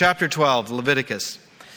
chapter 12, Leviticus.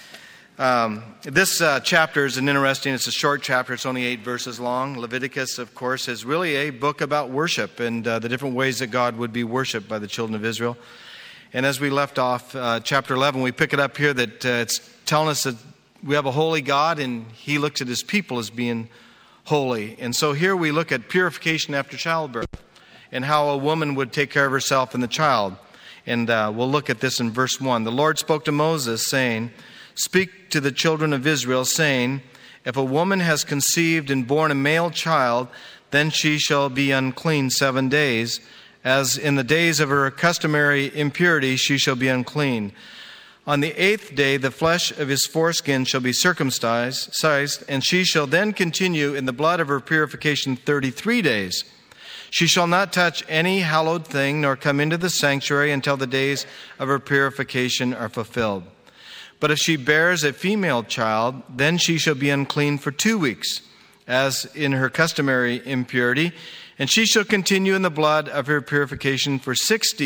This chapter is it's a short chapter. It's only 8 verses long. Leviticus, of course, is really a book about worship and the different ways that God would be worshiped by the children of Israel. And as we left off chapter 11, we pick it up here that it's telling us that we have a holy God and He looks at His people as being holy. And so here we look at purification after childbirth and how a woman would take care of herself and the child. And we'll look at this in verse 1. The Lord spoke to Moses, saying, "Speak to the children of Israel, saying, if a woman has conceived and born a male child, then she shall be unclean 7 days. As in the days of her customary impurity, she shall be unclean. On the 8th day, the flesh of his foreskin shall be circumcised, and she shall then continue in the blood of her purification 33 days. She shall not touch any hallowed thing, nor come into the sanctuary until the days of her purification are fulfilled. But if she bears a female child, then she shall be unclean for 2 weeks, as in her customary impurity, and she shall continue in the blood of her purification for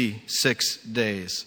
66 days.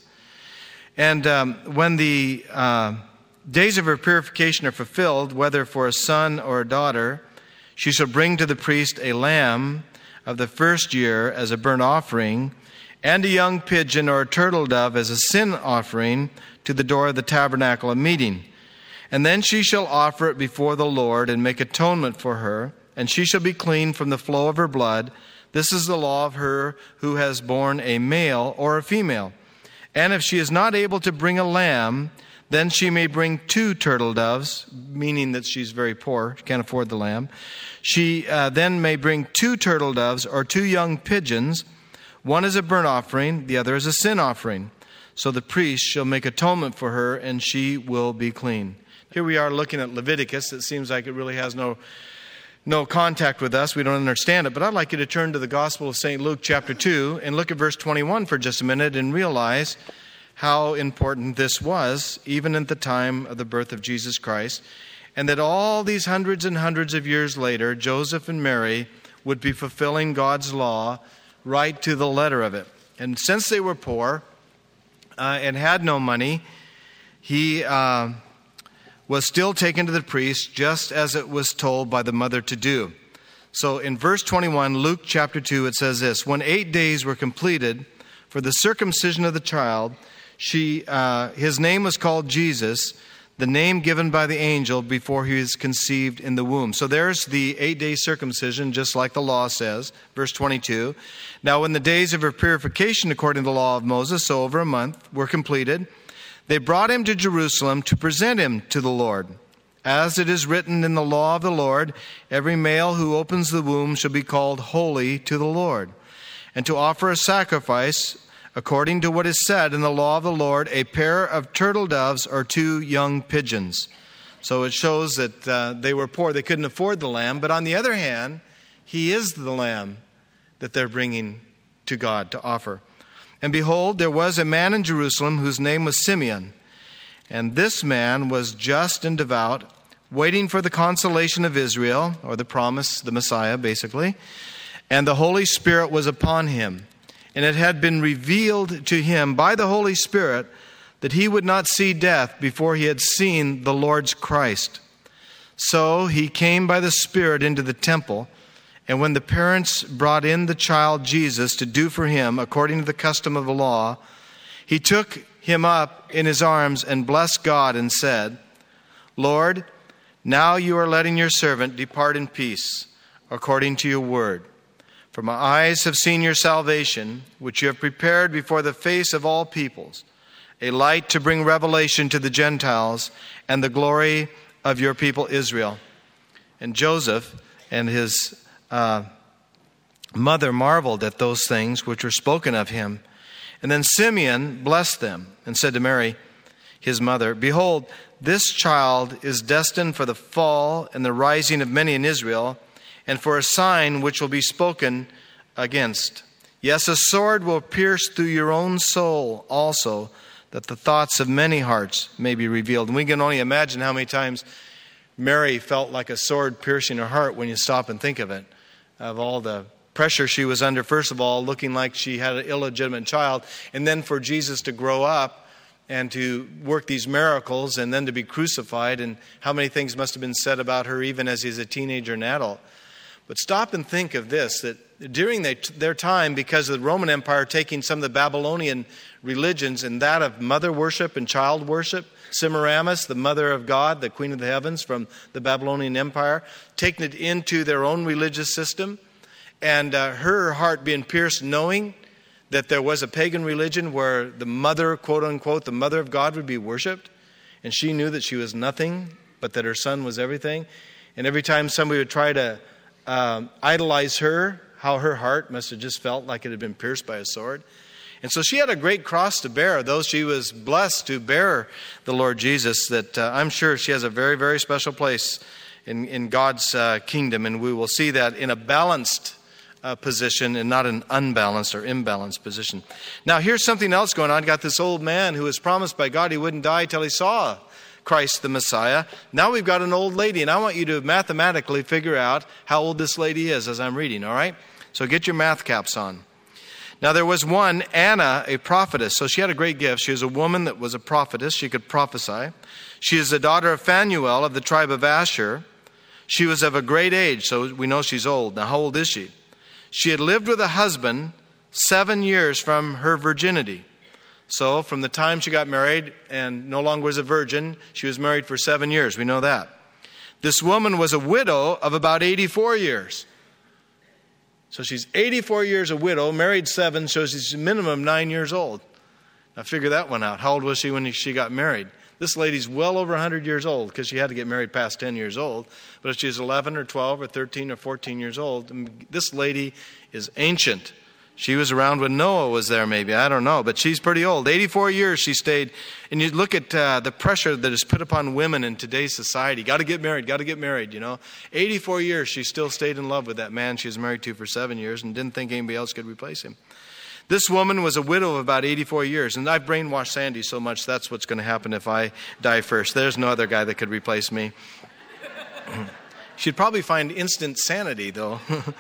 And when the days of her purification are fulfilled, whether for a son or a daughter, she shall bring to the priest a lamb of the first year as a burnt offering, and a young pigeon or a turtle dove as a sin offering to the door of the tabernacle of meeting. And then she shall offer it before the Lord and make atonement for her, and she shall be clean from the flow of her blood. This is the law of her who has borne a male or a female. And if she is not able to bring a lamb, then she may bring 2 turtle doves, meaning that she's very poor, she can't afford the lamb. She then may bring 2 turtle doves or 2 young pigeons. One is a burnt offering, the other is a sin offering. So the priest shall make atonement for her, and she will be clean." Here we are looking at Leviticus. It seems like it really has no contact with us. We don't understand it. But I'd like you to turn to the Gospel of St. Luke chapter 2 and look at verse 21 for just a minute and realize how important this was, even at the time of the birth of Jesus Christ, and that all these hundreds and hundreds of years later, Joseph and Mary would be fulfilling God's law right to the letter of it. And since they were poor and had no money, he was still taken to the priest just as it was told by the mother to do. So in verse 21, Luke chapter 2, it says this: "When 8 days were completed for the circumcision of the child, his name was called Jesus, the name given by the angel before he was conceived in the womb." So there's the 8-day circumcision, just like the law says. Verse 22, "Now when the days of her purification according to the law of Moses, so over a month, were completed, they brought him to Jerusalem to present him to the Lord. As it is written in the law of the Lord, every male who opens the womb shall be called holy to the Lord. And to offer a sacrifice, according to what is said in the law of the Lord, a pair of turtle doves or 2 young pigeons." So it shows that they were poor. They couldn't afford the lamb. But on the other hand, he is the lamb that they're bringing to God to offer. "And behold, there was a man in Jerusalem whose name was Simeon. And this man was just and devout, waiting for the consolation of Israel," or the promise, the Messiah, basically. "And the Holy Spirit was upon him. And it had been revealed to him by the Holy Spirit that he would not see death before he had seen the Lord's Christ. So he came by the Spirit into the temple. And when the parents brought in the child Jesus to do for him according to the custom of the law, he took him up in his arms and blessed God and said, 'Lord, now you are letting your servant depart in peace according to your word. For my eyes have seen your salvation, which you have prepared before the face of all peoples, a light to bring revelation to the Gentiles and the glory of your people Israel.' And Joseph and his mother marveled at those things which were spoken of him. And then Simeon blessed them and said to Mary, his mother, 'Behold, this child is destined for the fall and the rising of many in Israel, and for a sign which will be spoken against. Yes, a sword will pierce through your own soul also, that the thoughts of many hearts may be revealed.'" And we can only imagine how many times Mary felt like a sword piercing her heart when you stop and think of it, of all the pressure she was under, first of all, looking like she had an illegitimate child, and then for Jesus to grow up and to work these miracles and then to be crucified, and how many things must have been said about her even as he's a teenager and adult. But stop and think of this, that during their time, because of the Roman Empire taking some of the Babylonian religions and that of mother worship and child worship, Semiramis, the mother of God, the queen of the heavens from the Babylonian Empire, taking it into their own religious system, and her heart being pierced knowing that there was a pagan religion where the mother, quote unquote, the mother of God would be worshipped, and she knew that she was nothing, but that her son was everything. And every time somebody would try to idolize her, how her heart must have just felt like it had been pierced by a sword. And so she had a great cross to bear, though she was blessed to bear the Lord Jesus, that I'm sure she has a very, very special place in God's kingdom, and we will see that in a balanced position and not an unbalanced or imbalanced position. Now, here's something else going on. Got this old man who was promised by God he wouldn't die till he saw Christ the Messiah. Now we've got an old lady, and I want you to mathematically figure out how old this lady is as I'm reading, all right? So get your math caps on. Now there was one, Anna, a prophetess. So she had a great gift. She was a woman that was a prophetess. She could prophesy. She is the daughter of Phanuel of the tribe of Asher. She was of a great age, so we know she's old. Now how old is she? She had lived with a husband 7 years from her virginity. So from the time she got married and no longer was a virgin, she was married for 7 years. We know that. This woman was a widow of about 84 years. So she's 84 years a widow, married 7, so she's minimum 9 years old. Now figure that one out. How old was she when she got married? This lady's well over 100 years old because she had to get married past 10 years old. But if she's 11 or 12 or 13 or 14 years old, this lady is ancient. She was around when Noah was there maybe. I don't know. But she's pretty old. 84 years she stayed. And you look at the pressure that is put upon women in today's society. Got to get married, you know. 84 years she still stayed in love with that man she was married to for 7 years and didn't think anybody else could replace him. This woman was a widow of about 84 years. And I've brainwashed Sandy so much that's what's going to happen if I die first. There's no other guy that could replace me. She'd probably find instant sanity, though.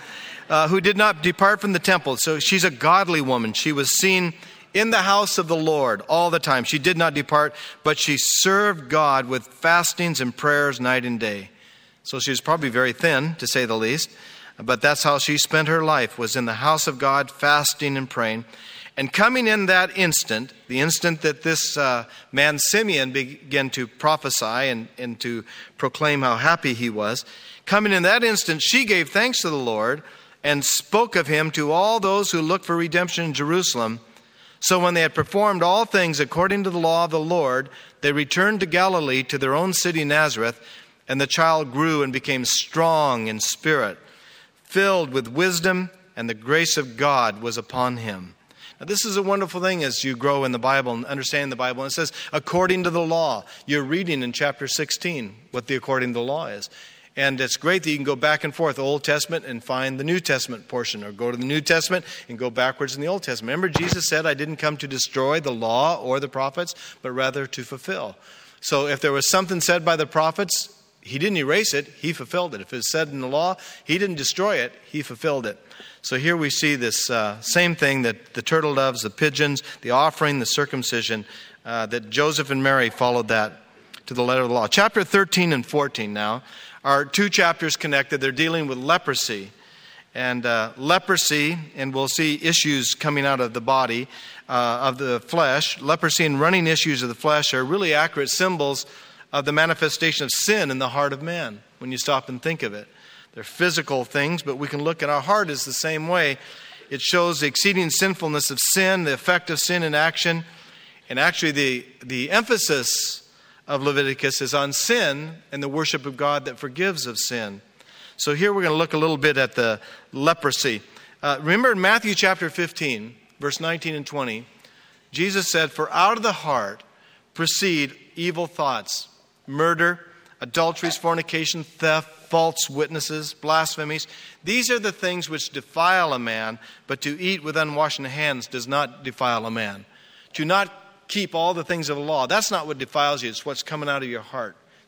Who did not depart from the temple. So she's a godly woman. She was seen in the house of the Lord all the time. She did not depart, but she served God with fastings and prayers night and day. So she was probably very thin, to say the least. But that's how she spent her life, was in the house of God, fasting and praying. And coming in that instant, the instant that this man Simeon began to prophesy and to proclaim how happy he was, coming in that instant, she gave thanks to the Lord and spoke of him to all those who looked for redemption in Jerusalem. So when they had performed all things according to the law of the Lord, they returned to Galilee, to their own city Nazareth, and the child grew and became strong in spirit, filled with wisdom, and the grace of God was upon him. Now, this is a wonderful thing as you grow in the Bible and understand the Bible. And it says, according to the law. You're reading in chapter 16 what the according to the law is. And it's great that you can go back and forth, the Old Testament, and find the New Testament portion, or go to the New Testament and go backwards in the Old Testament. Remember, Jesus said, I didn't come to destroy the law or the prophets, but rather to fulfill. So if there was something said by the prophets, he didn't erase it, he fulfilled it. If it's said in the law, he didn't destroy it, he fulfilled it. So here we see this same thing, that the turtle doves, the pigeons, the offering, the circumcision, that Joseph and Mary followed that to the letter of the law. Chapter 13 and 14 now are two chapters connected. They're dealing with leprosy. And leprosy, and we'll see issues coming out of the body, of the flesh. Leprosy and running issues of the flesh are really accurate symbols of the manifestation of sin in the heart of man, when you stop and think of it. They're physical things, but we can look at our heart as the same way. It shows the exceeding sinfulness of sin, the effect of sin in action. And actually the emphasis of Leviticus is on sin and the worship of God that forgives of sin. So here we're going to look a little bit at the leprosy. Remember in Matthew chapter 15, verse 19 and 20, Jesus said, for out of the heart proceed evil thoughts, murder, adulteries, fornication, theft, false witnesses, blasphemies. These are the things which defile a man, but to eat with unwashed hands does not defile a man. To not keep all the things of the law, that's not what defiles you. It's what's coming out of your heart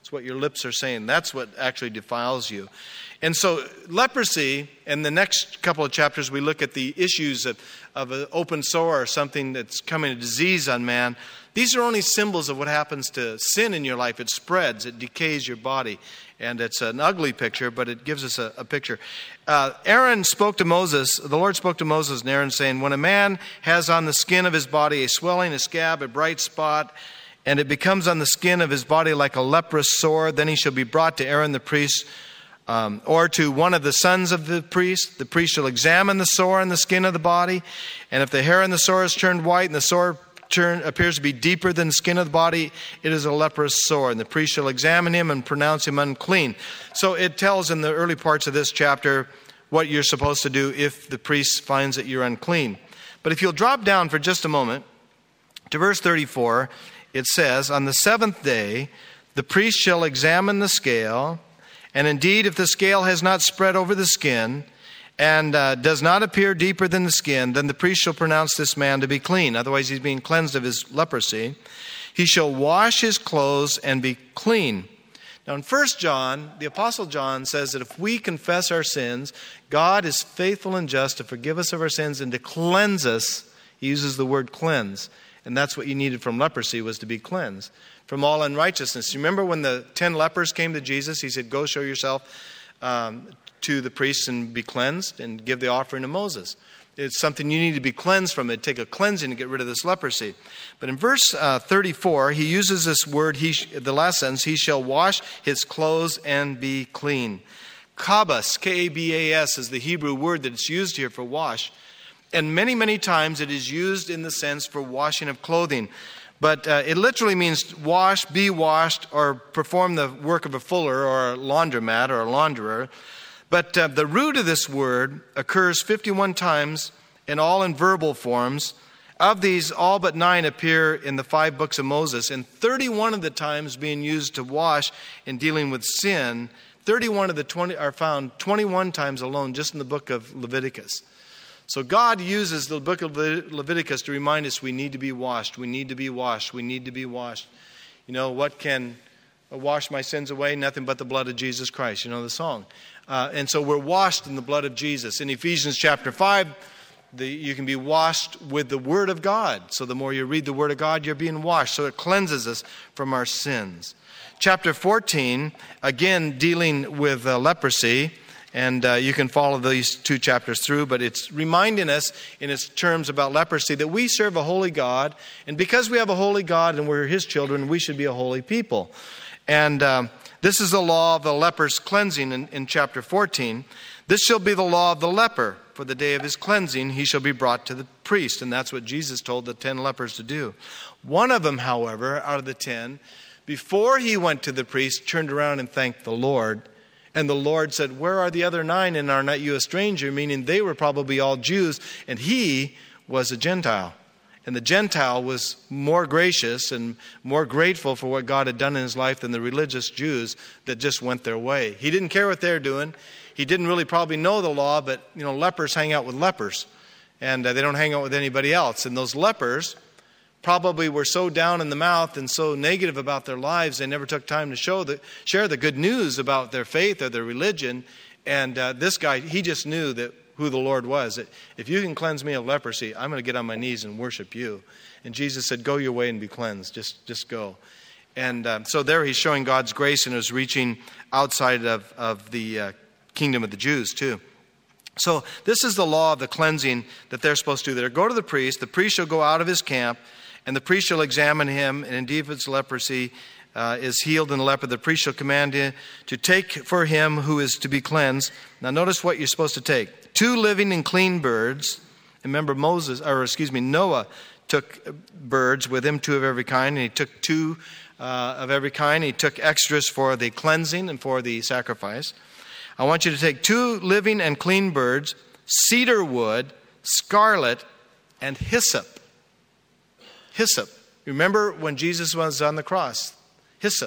It's what your lips are saying. That's what actually defiles you. And so leprosy, in the next couple of chapters, we look at the issues of an open sore or something that's coming, a disease on man. These are only symbols of what happens to sin in your life. It spreads, it decays your body. And it's an ugly picture, but it gives us a picture. Aaron spoke to Moses, the Lord spoke to Moses and Aaron saying, when a man has on the skin of his body a swelling, a scab, a bright spot, and it becomes on the skin of his body like a leprous sore, then he shall be brought to Aaron the priest, or to one of the sons of the priest. The priest shall examine the sore in the skin of the body, and if the hair in the sore has turned white and the sore appears to be deeper than the skin of the body, it is a leprous sore, and the priest shall examine him and pronounce him unclean. So it tells in the early parts of this chapter what you're supposed to do if the priest finds that you're unclean. But if you'll drop down for just a moment to verse 34, it says, on the seventh day the priest shall examine the scale, and indeed if the scale has not spread over the skin, and does not appear deeper than the skin, then the priest shall pronounce this man to be clean. Otherwise he's being cleansed of his leprosy. He shall wash his clothes and be clean. Now in 1 John, the Apostle John says that if we confess our sins, God is faithful and just to forgive us of our sins and to cleanse us. He uses the word cleanse. And that's what you needed from leprosy, was to be cleansed from all unrighteousness. Remember when the 10 lepers came to Jesus, he said, go show yourself to the priests and be cleansed and give the offering to Moses. It's something you need to be cleansed from. It'd take a cleansing to get rid of this leprosy. But in verse 34, he uses this word, the last sentence, he shall wash his clothes and be clean. Kabas, K-A-B-A-S, is the Hebrew word that's used here for wash. And many, many times it is used in the sense for washing of clothing. But it literally means wash, be washed, or perform the work of a fuller or a laundromat or a launderer. But the root of this word occurs 51 times, and all in verbal forms. Of these, all but 9 appear in the 5 books of Moses, and 31 of the times being used to wash in dealing with sin, 31 of the 20 are found 21 times alone just in the book of Leviticus. So God uses the book of Leviticus to remind us we need to be washed. We need to be washed. We need to be washed. You know, what can wash my sins away? Nothing but the blood of Jesus Christ. You know the song. And so we're washed in the blood of Jesus. In Ephesians chapter 5, you can be washed with the Word of God. So the more you read the Word of God, you're being washed. So it cleanses us from our sins. Chapter 14, again dealing with leprosy. And you can follow these 2 chapters through, but it's reminding us in its terms about leprosy that we serve a holy God. And because we have a holy God and we're His children, we should be a holy people. And this is the law of the leper's cleansing in chapter 14. This shall be the law of the leper. For the day of his cleansing, he shall be brought to the priest. And that's what Jesus told the 10 lepers to do. One of them, however, out of the 10, before he went to the priest, turned around and thanked the Lord. And the Lord said, where are the other 9, and are not you a stranger? Meaning they were probably all Jews, and he was a Gentile. And the Gentile was more gracious and more grateful for what God had done in his life than the religious Jews that just went their way. He didn't care what they're doing. He didn't really probably know the law, but lepers hang out with lepers, and they don't hang out with anybody else. And those lepers probably were so down in the mouth and so negative about their lives, they never took time to share the good news about their faith or their religion. And this guy, he just knew that who the Lord was. That if you can cleanse me of leprosy, I'm going to get on my knees and worship you. And Jesus said, go your way and be cleansed. Just go. And so there he's showing God's grace and is reaching outside of the kingdom of the Jews too. So this is the law of the cleansing that they're supposed to do. They go to the priest shall go out of his camp, and the priest shall examine him, and indeed if its leprosy is healed in the leper, the priest shall command him to take for him who is to be cleansed. Now notice what you're supposed to take. 2 living and clean birds. Remember Noah took birds with him, 2 of every kind, and he took 2 of every kind. He took extras for the cleansing and for the sacrifice. I want you to take 2 living and clean birds, cedar wood, scarlet, and hyssop. Hyssop. Remember when Jesus was on the cross? Hyssop.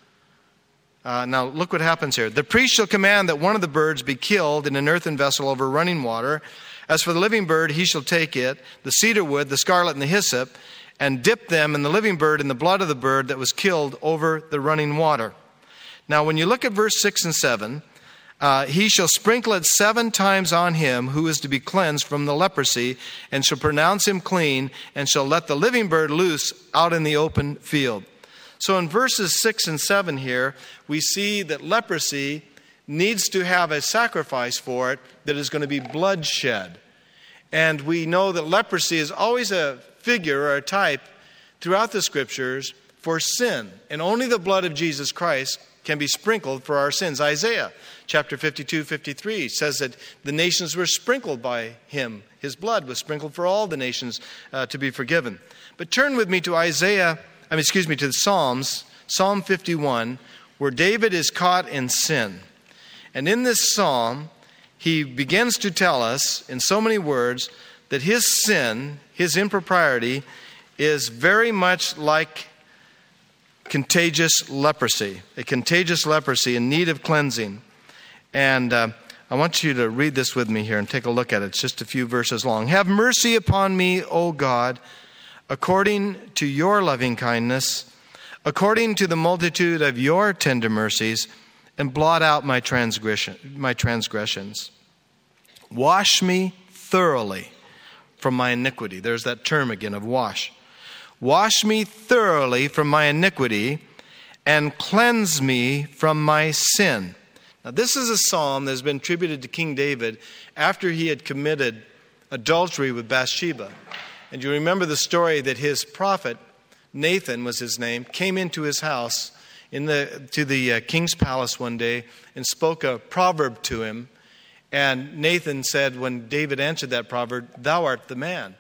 Now look what happens here. The priest shall command that one of the birds be killed in an earthen vessel over running water. As for the living bird, he shall take it, the cedar wood, the scarlet, and the hyssop, and dip them and the living bird in the blood of the bird that was killed over the running water. Now, when you look at verse 6 and 7, he shall sprinkle it 7 times on him who is to be cleansed from the leprosy, and shall pronounce him clean, and shall let the living bird loose out in the open field. So in verses 6 and 7 here, we see that leprosy needs to have a sacrifice for it that is going to be bloodshed. And we know that leprosy is always a figure or a type throughout the Scriptures for sin. And only the blood of Jesus Christ can be sprinkled for our sins. Isaiah chapter 52-53 says that the nations were sprinkled by him. His blood was sprinkled for all the nations to be forgiven. But turn with me to to the Psalms, Psalm 51, where David is caught in sin. And in this psalm, he begins to tell us in so many words that his sin, his impropriety, is very much like contagious leprosy, a contagious leprosy in need of cleansing. And I want you to read this with me here and take a look at it. It's just a few verses long. Have mercy upon me, O God, according to your loving kindness, according to the multitude of your tender mercies, and blot out my transgressions. Wash me thoroughly from my iniquity. There's that term again of wash. Wash me thoroughly from my iniquity and cleanse me from my sin. Now, this is a psalm that has been attributed to King David after he had committed adultery with Bathsheba. And you remember the story that his prophet, Nathan was his name, came into his house to the king's palace one day and spoke a proverb to him. And Nathan said, when David answered that proverb, "Thou art the man."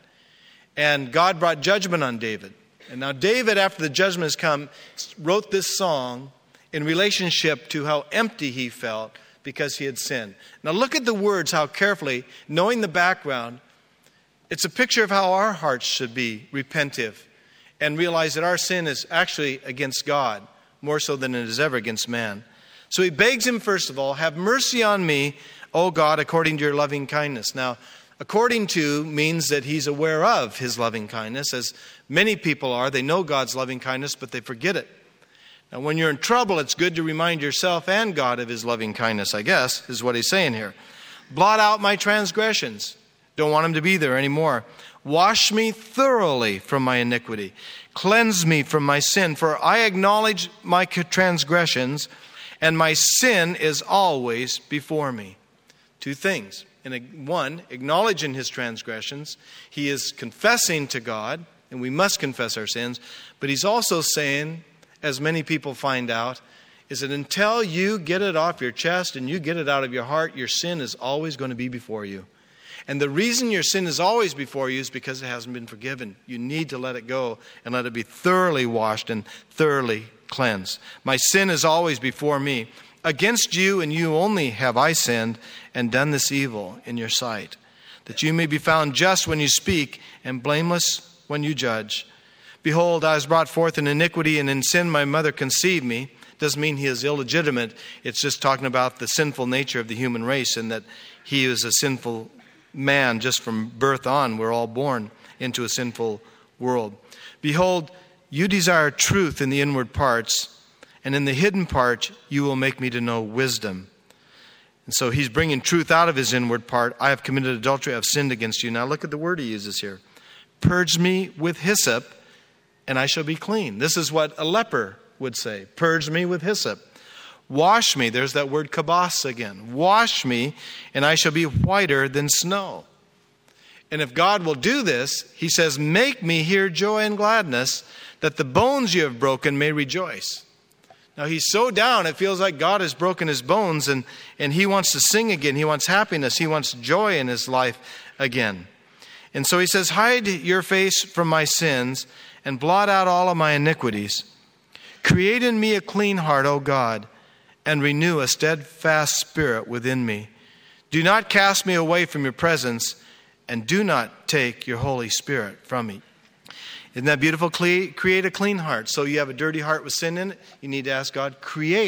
And God brought judgment on David. And now David, after the judgment has come, wrote this song in relationship to how empty he felt because he had sinned. Now look at the words, how carefully, knowing the background, it's a picture of how our hearts should be repentive and realize that our sin is actually against God, more so than it is ever against man. So he begs him, first of all, have mercy on me, O God, according to your loving kindness. Now, according to means that he's aware of his loving kindness, as many people are. They know God's loving kindness, but they forget it. Now, when you're in trouble, it's good to remind yourself and God of his loving kindness, I guess, is what he's saying here. Blot out my transgressions. Don't want him to be there anymore. Wash me thoroughly from my iniquity. Cleanse me from my sin, for I acknowledge my transgressions, and my sin is always before me. 2 things. One, acknowledging his transgressions. He is confessing to God, and we must confess our sins. But he's also saying, as many people find out, is that until you get it off your chest and you get it out of your heart, your sin is always going to be before you. And the reason your sin is always before you is because it hasn't been forgiven. You need to let it go and let it be thoroughly washed and thoroughly cleansed. My sin is always before me. Against you and you only have I sinned and done this evil in your sight, that you may be found just when you speak and blameless when you judge. Behold, I was brought forth in iniquity, and in sin my mother conceived me. Doesn't mean he is illegitimate. It's just talking about the sinful nature of the human race and that he is a sinful man just from birth on. We're all born into a sinful world. Behold, you desire truth in the inward parts, and in the hidden part you will make me to know wisdom. And so he's bringing truth out of his inward part. I have committed adultery, I have sinned against you. Now look at the word he uses here. Purge me with hyssop, and I shall be clean. This is what a leper would say. Purge me with hyssop. Wash me. There's that word kabos again. Wash me, and I shall be whiter than snow. And if God will do this, he says, make me hear joy and gladness, that the bones you have broken may rejoice. Now he's so down, it feels like God has broken his bones, and he wants to sing again. He wants happiness. He wants joy in his life again. And so he says, hide your face from my sins and blot out all of my iniquities. Create in me a clean heart, O God, and renew a steadfast spirit within me. Do not cast me away from your presence, and do not take your Holy Spirit from me. Isn't that beautiful? Create a clean heart. So you have a dirty heart with sin in it, you need to ask God,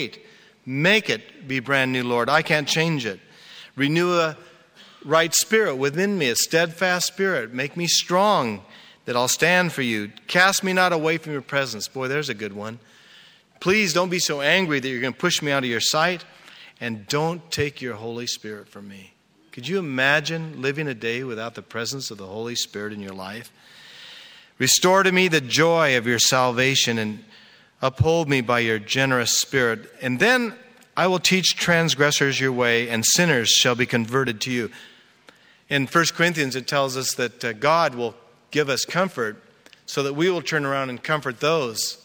make it be brand new, Lord. I can't change it. Renew a right spirit within me, a steadfast spirit. Make me strong, that I'll stand for you. Cast me not away from your presence. Boy, there's a good one. Please don't be so angry that you're going to push me out of your sight, and don't take your Holy Spirit from me. Could you imagine living a day without the presence of the Holy Spirit in your life? Restore to me the joy of your salvation and uphold me by your generous spirit. And then I will teach transgressors your way, and sinners shall be converted to you. In 1 Corinthians, it tells us that God will give us comfort so that we will turn around and comfort those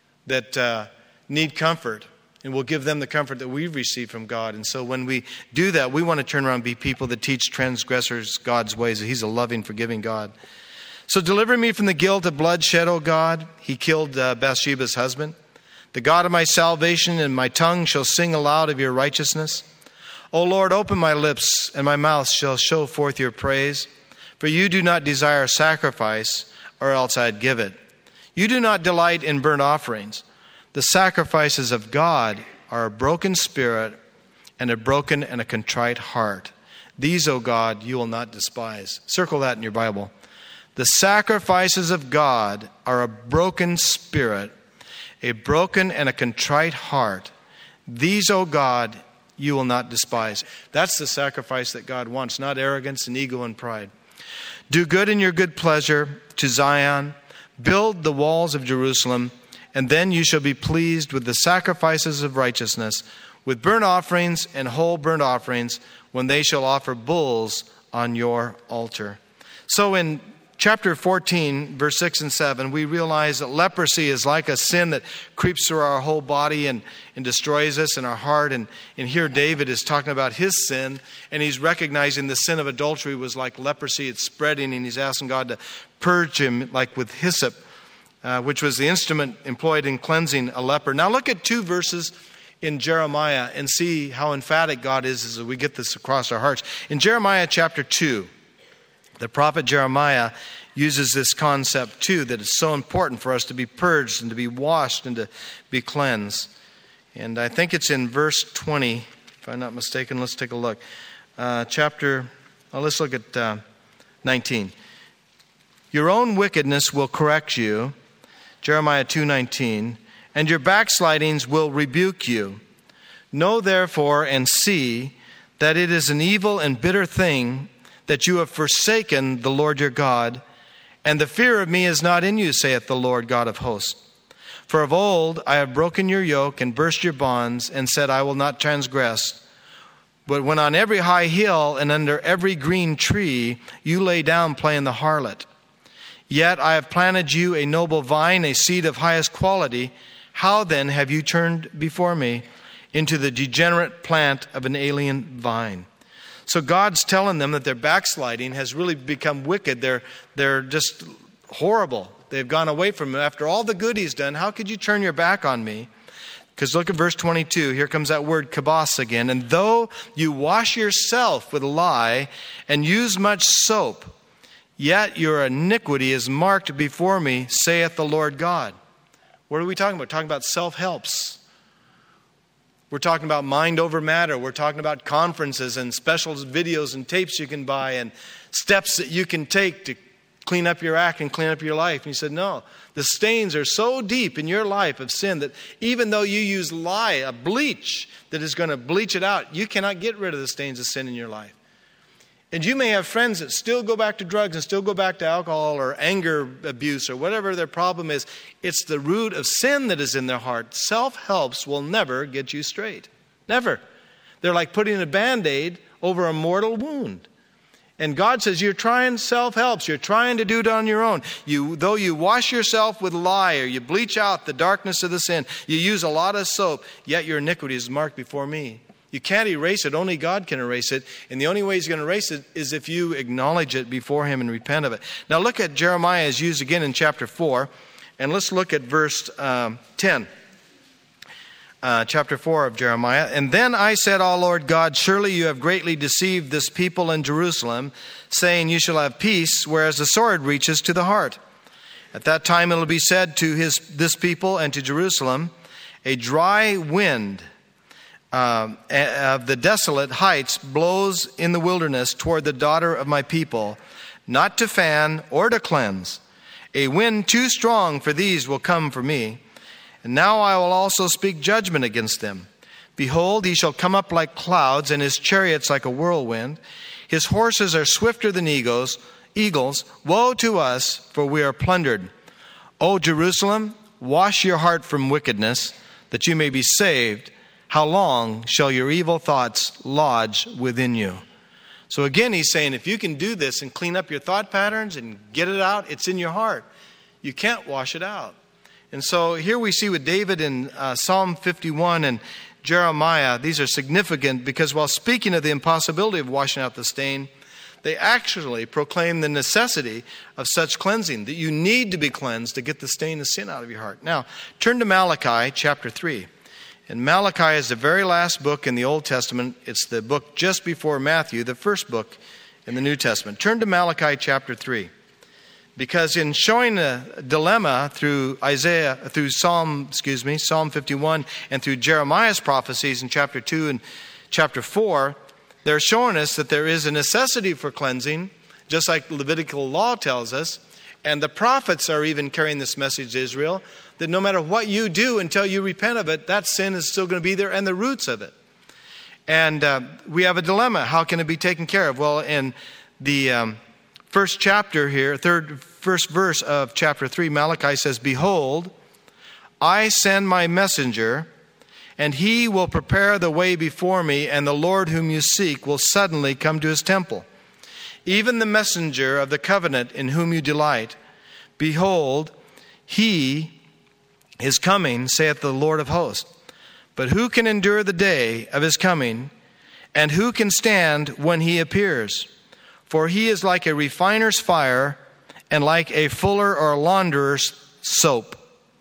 that need comfort. And we'll give them the comfort that we've received from God. And so when we do that, we want to turn around and be people that teach transgressors God's ways. He's a loving, forgiving God. So deliver me from the guilt of bloodshed, O God. He killed Bathsheba's husband. The God of my salvation, and my tongue shall sing aloud of your righteousness. O Lord, open my lips, and my mouth shall show forth your praise. For you do not desire sacrifice, or else I'd give it. You do not delight in burnt offerings. The sacrifices of God are a broken spirit and a broken and a contrite heart. These, O God, you will not despise. Circle that in your Bible. The sacrifices of God are a broken spirit, a broken and a contrite heart. These, O God, you will not despise. That's the sacrifice that God wants, not arrogance and ego and pride. Do good in your good pleasure to Zion. Build the walls of Jerusalem. And then you shall be pleased with the sacrifices of righteousness, with burnt offerings and whole burnt offerings, when they shall offer bulls on your altar. So in chapter 14, verse 6 and 7, we realize that leprosy is like a sin that creeps through our whole body and destroys us in our heart. And here David is talking about his sin, and he's recognizing the sin of adultery was like leprosy. It's spreading, and he's asking God to purge him like with hyssop, which was the instrument employed in cleansing a leper. Now look at 2 verses in Jeremiah and see how emphatic God is as we get this across our hearts. In Jeremiah chapter 2, the prophet Jeremiah uses this concept too, that it's so important for us to be purged and to be washed and to be cleansed. And I think it's in verse 20, if I'm not mistaken. Let's take a look. Let's look at 19. Your own wickedness will correct you, Jeremiah 2:19, and your backslidings will rebuke you. Know therefore and see that it is an evil and bitter thing that you have forsaken the Lord your God, and the fear of me is not in you, saith the Lord God of hosts. For of old I have broken your yoke and burst your bonds, and said, I will not transgress. But when on every high hill and under every green tree you lay down playing the harlot. Yet I have planted you a noble vine, a seed of highest quality. How then have you turned before me into the degenerate plant of an alien vine? So God's telling them that their backsliding has really become wicked. They're just horrible. They've gone away from him. After all the good he's done, how could you turn your back on me? Because look at verse 22. Here comes that word kabos again. And though you wash yourself with lye and use much soap, yet your iniquity is marked before me, saith the Lord God. What are we talking about? We're talking about self-helps. We're talking about mind over matter. We're talking about conferences and special videos and tapes you can buy and steps that you can take to clean up your act and clean up your life. And he said, no, the stains are so deep in your life of sin that even though you use lye, a bleach that is going to bleach it out, you cannot get rid of the stains of sin in your life. And you may have friends that still go back to drugs and still go back to alcohol or anger abuse or whatever their problem is. It's the root of sin that is in their heart. Self-helps will never get you straight. Never. They're like putting a Band-Aid over a mortal wound. And God says, you're trying self-helps. You're trying to do it on your own. Though you wash yourself with lye or you bleach out the darkness of the sin, you use a lot of soap, yet your iniquity is marked before me. You can't erase it. Only God can erase it. And the only way he's going to erase it is if you acknowledge it before him and repent of it. Now look at Jeremiah is used again in chapter 4. And let's look at verse 10. Chapter 4 of Jeremiah. And then I said, O Lord God, surely you have greatly deceived this people in Jerusalem, saying, you shall have peace, whereas the sword reaches to the heart. At that time it will be said to this people and to Jerusalem, a dry wind of the desolate heights blows in the wilderness toward the daughter of my people, not to fan or to cleanse. A wind too strong for these will come for me, And now I will also speak judgment against them. Behold, he shall come up like clouds, and his chariots like a whirlwind. His horses are swifter than eagles. Woe to us, for we are plundered. O Jerusalem, wash your heart from wickedness, that you may be saved. How long shall your evil thoughts lodge within you? So again, he's saying, if you can do this and clean up your thought patterns and get it out, it's in your heart. You can't wash it out. And so here we see with David in Psalm 51 and Jeremiah, these are significant because while speaking of the impossibility of washing out the stain, they actually proclaim the necessity of such cleansing, that you need to be cleansed to get the stain of sin out of your heart. Now, turn to Malachi chapter 3. And Malachi is the very last book in the Old Testament. It's the book just before Matthew, the first book in the New Testament. Turn to Malachi chapter 3. Because in showing a dilemma through Psalm 51 and through Jeremiah's prophecies in chapter 2 and chapter 4, they're showing us that there is a necessity for cleansing, just like the Levitical law tells us. And the prophets are even carrying this message to Israel, that no matter what you do until you repent of it, that sin is still going to be there and the roots of it. And we have a dilemma. How can it be taken care of? Well, in the first chapter here, first verse of chapter 3, Malachi says, Behold, I send my messenger, and he will prepare the way before me, and the Lord whom you seek will suddenly come to his temple. Even the messenger of the covenant in whom you delight. Behold, he is coming, saith the Lord of hosts. But who can endure the day of his coming, and who can stand when he appears? For he is like a refiner's fire, and like a fuller or launderer's soap.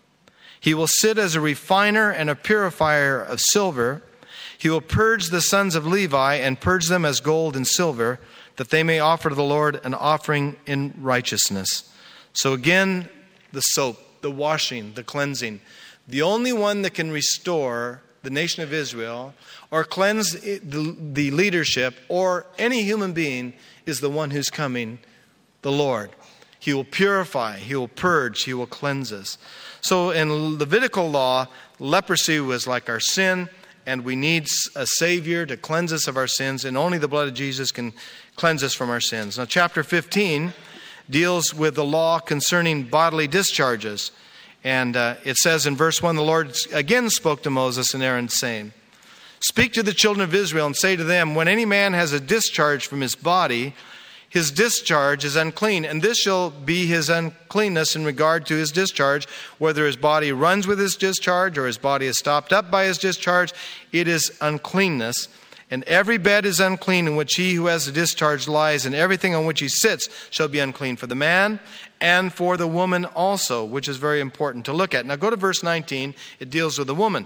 He will sit as a refiner and a purifier of silver. He will purge the sons of Levi and purge them as gold and silver, that they may offer to the Lord an offering in righteousness. So again, the soap, the washing, the cleansing. The only one that can restore the nation of Israel or cleanse the leadership or any human being is the one who's coming, the Lord. He will purify, he will purge, he will cleanse us. So in Levitical law, leprosy was like our sin, and we need a Savior to cleanse us of our sins, and only the blood of Jesus can cleanse us from our sins. Now, chapter 15 deals with the law concerning bodily discharges. And it says in verse 1, the Lord again spoke to Moses and Aaron, saying, Speak to the children of Israel and say to them, When any man has a discharge from his body, his discharge is unclean, and this shall be his uncleanness in regard to his discharge, whether his body runs with his discharge or his body is stopped up by his discharge, it is uncleanness. And every bed is unclean in which he who has a discharge lies, and everything on which he sits shall be unclean for the man and for the woman also, which is very important to look at. Now go to verse 19. It deals with the woman.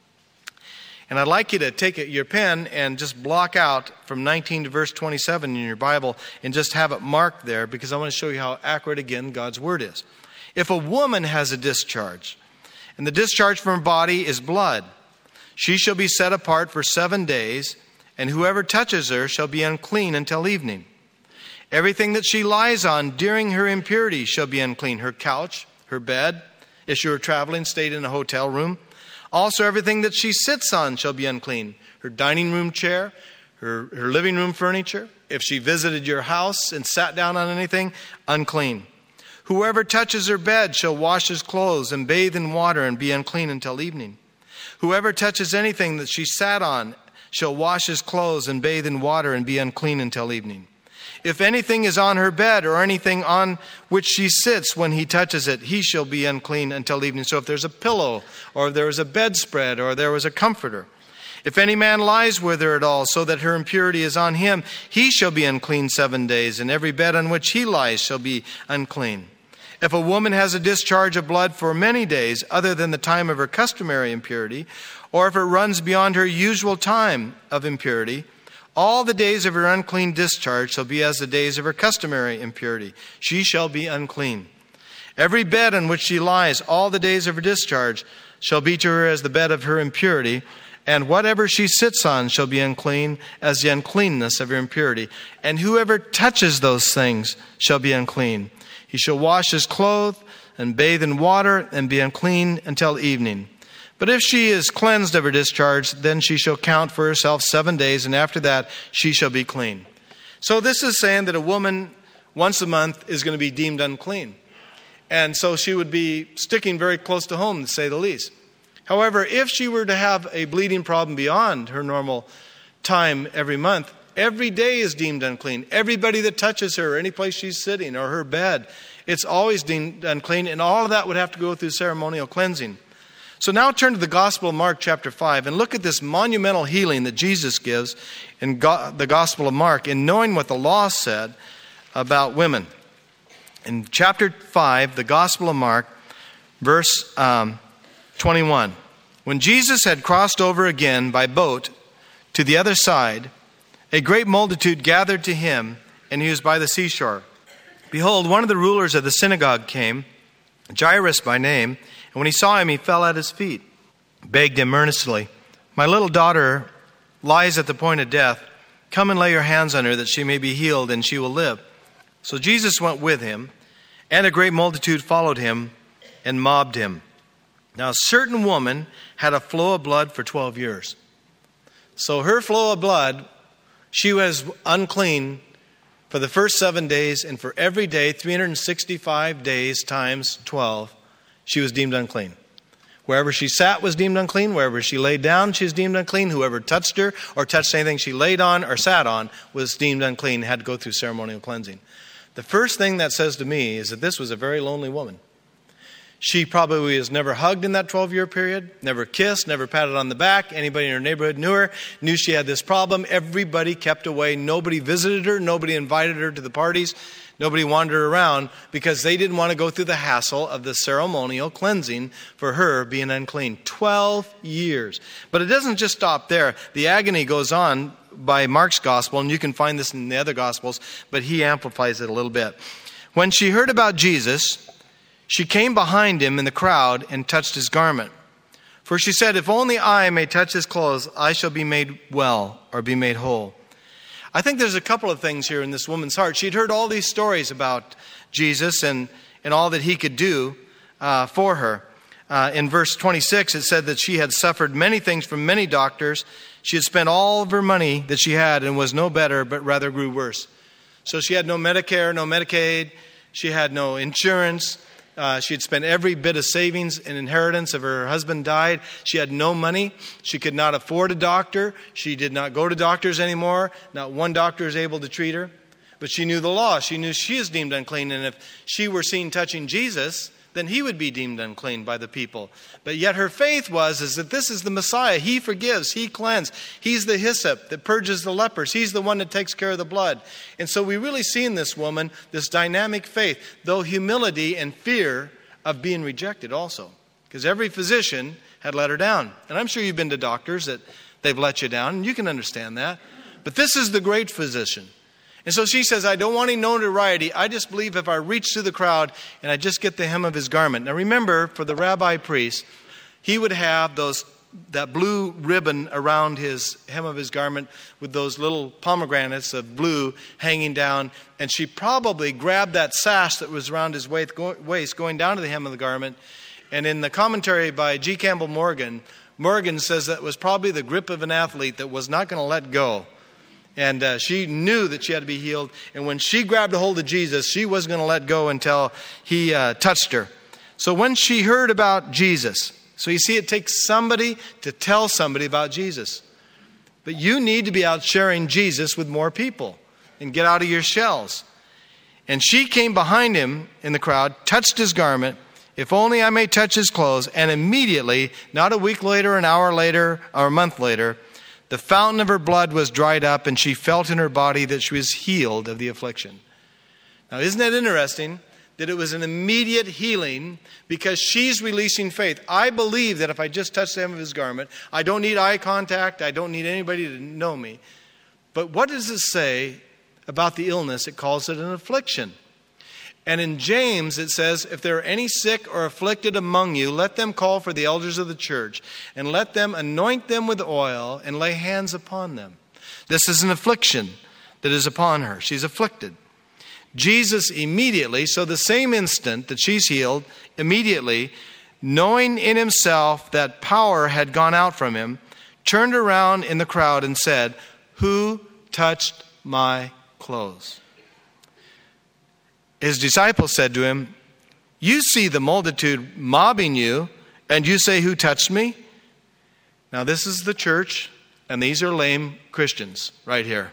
And I'd like you to take your pen and just block out from 19 to verse 27 in your Bible and just have it marked there, because I want to show you how accurate, again, God's word is. If a woman has a discharge, and the discharge from her body is blood, she shall be set apart for 7 days, and whoever touches her shall be unclean until evening. Everything that she lies on during her impurity shall be unclean. Her couch, her bed, if she were traveling, stayed in a hotel room. Also everything that she sits on shall be unclean. Her dining room chair, her living room furniture. If she visited your house and sat down on anything, unclean. Whoever touches her bed shall wash his clothes and bathe in water and be unclean until evening. Whoever touches anything that she sat on shall wash his clothes and bathe in water and be unclean until evening. If anything is on her bed or anything on which she sits when he touches it, he shall be unclean until evening. So if there's a pillow, or if there is a bedspread, or there was a comforter. If any man lies with her at all, so that her impurity is on him, he shall be unclean 7 days, and every bed on which he lies shall be unclean. If a woman has a discharge of blood for many days, other than the time of her customary impurity, or if it runs beyond her usual time of impurity, all the days of her unclean discharge shall be as the days of her customary impurity. She shall be unclean. Every bed on which she lies, all the days of her discharge, shall be to her as the bed of her impurity, and whatever she sits on shall be unclean as the uncleanness of her impurity. And whoever touches those things shall be unclean. He shall wash his clothes and bathe in water and be unclean until evening. But if she is cleansed of her discharge, then she shall count for herself 7 days, and after that she shall be clean. So this is saying that a woman once a month is going to be deemed unclean. And so she would be sticking very close to home, to say the least. However, if she were to have a bleeding problem beyond her normal time every month, every day is deemed unclean. Everybody that touches her, any place she's sitting, or her bed, it's always deemed unclean, and all of that would have to go through ceremonial cleansing. So now turn to the Gospel of Mark chapter 5 and look at this monumental healing that Jesus gives in the Gospel of Mark in knowing what the law said about women. In chapter 5, the Gospel of Mark, verse 21. When Jesus had crossed over again by boat to the other side, a great multitude gathered to him, and he was by the seashore. Behold, one of the rulers of the synagogue came, Jairus by name, and when he saw him, he fell at his feet, begged him earnestly, "My little daughter lies at the point of death. Come and lay your hands on her that she may be healed, and she will live." So Jesus went with him, and a great multitude followed him and mobbed him. Now a certain woman had a flow of blood for 12 years. So her flow of blood, she was unclean for the first 7 days, and for every day, 365 days times 12, she was deemed unclean. Wherever she sat was deemed unclean. Wherever she laid down, she was deemed unclean. Whoever touched her or touched anything she laid on or sat on was deemed unclean, had to go through ceremonial cleansing. The first thing that says to me is that this was a very lonely woman. She probably was never hugged in that 12-year period, never kissed, never patted on the back. Anybody in her neighborhood knew her, knew she had this problem. Everybody kept away. Nobody visited her. Nobody invited her to the parties. Nobody wandered her around because they didn't want to go through the hassle of the ceremonial cleansing for her being unclean. 12 years. But it doesn't just stop there. The agony goes on by Mark's gospel, and you can find this in the other gospels, but he amplifies it a little bit. When she heard about Jesus, she came behind him in the crowd and touched his garment. For she said, "If only I may touch his clothes, I shall be made well," or be made whole. I think there's a couple of things here in this woman's heart. She'd heard all these stories about Jesus and all that he could do for her. In verse 26, it said that she had suffered many things from many doctors. She had spent all of her money that she had and was no better, but rather grew worse. So she had no Medicare, no Medicaid. She had no insurance. She had spent every bit of savings and inheritance of her husband died. She had no money. She could not afford a doctor. She did not go to doctors anymore. Not one doctor is able to treat her. But she knew the law. She knew she is deemed unclean. And if she were seen touching Jesus, then he would be deemed unclean by the people. But yet her faith is that this is the Messiah. He forgives. He cleanses. He's the hyssop that purges the lepers. He's the one that takes care of the blood. And so we really see in this woman this dynamic faith, though humility and fear of being rejected also. Because every physician had let her down. And I'm sure you've been to doctors that they've let you down, and you can understand that. But this is the great physician. And so she says, "I don't want any notoriety. I just believe if I reach through the crowd and I just get the hem of his garment." Now remember, for the rabbi priest, he would have that blue ribbon around his hem of his garment with those little pomegranates of blue hanging down. And she probably grabbed that sash that was around his waist going down to the hem of the garment. And in the commentary by G. Campbell Morgan, Morgan says that was probably the grip of an athlete that was not going to let go. And she knew that she had to be healed. And when she grabbed a hold of Jesus, she wasn't going to let go until he touched her. So when she heard about Jesus, so you see, it takes somebody to tell somebody about Jesus. But you need to be out sharing Jesus with more people and get out of your shells. And she came behind him in the crowd, touched his garment. "If only I may touch his clothes." And immediately, not a week later, an hour later, or a month later, the fountain of her blood was dried up, and she felt in her body that she was healed of the affliction. Now, isn't that interesting that it was an immediate healing because she's releasing faith? I believe that if I just touch the hem of his garment, I don't need eye contact. I don't need anybody to know me. But what does it say about the illness? It calls it an affliction. And in James, it says, "If there are any sick or afflicted among you, let them call for the elders of the church, and let them anoint them with oil and lay hands upon them." This is an affliction that is upon her. She's afflicted. Jesus immediately, so the same instant that she's healed, immediately, knowing in himself that power had gone out from him, turned around in the crowd and said, "Who touched my clothes?" His disciples said to him, "You see the multitude mobbing you, and you say, 'Who touched me?'" Now this is the church, and these are lame Christians right here.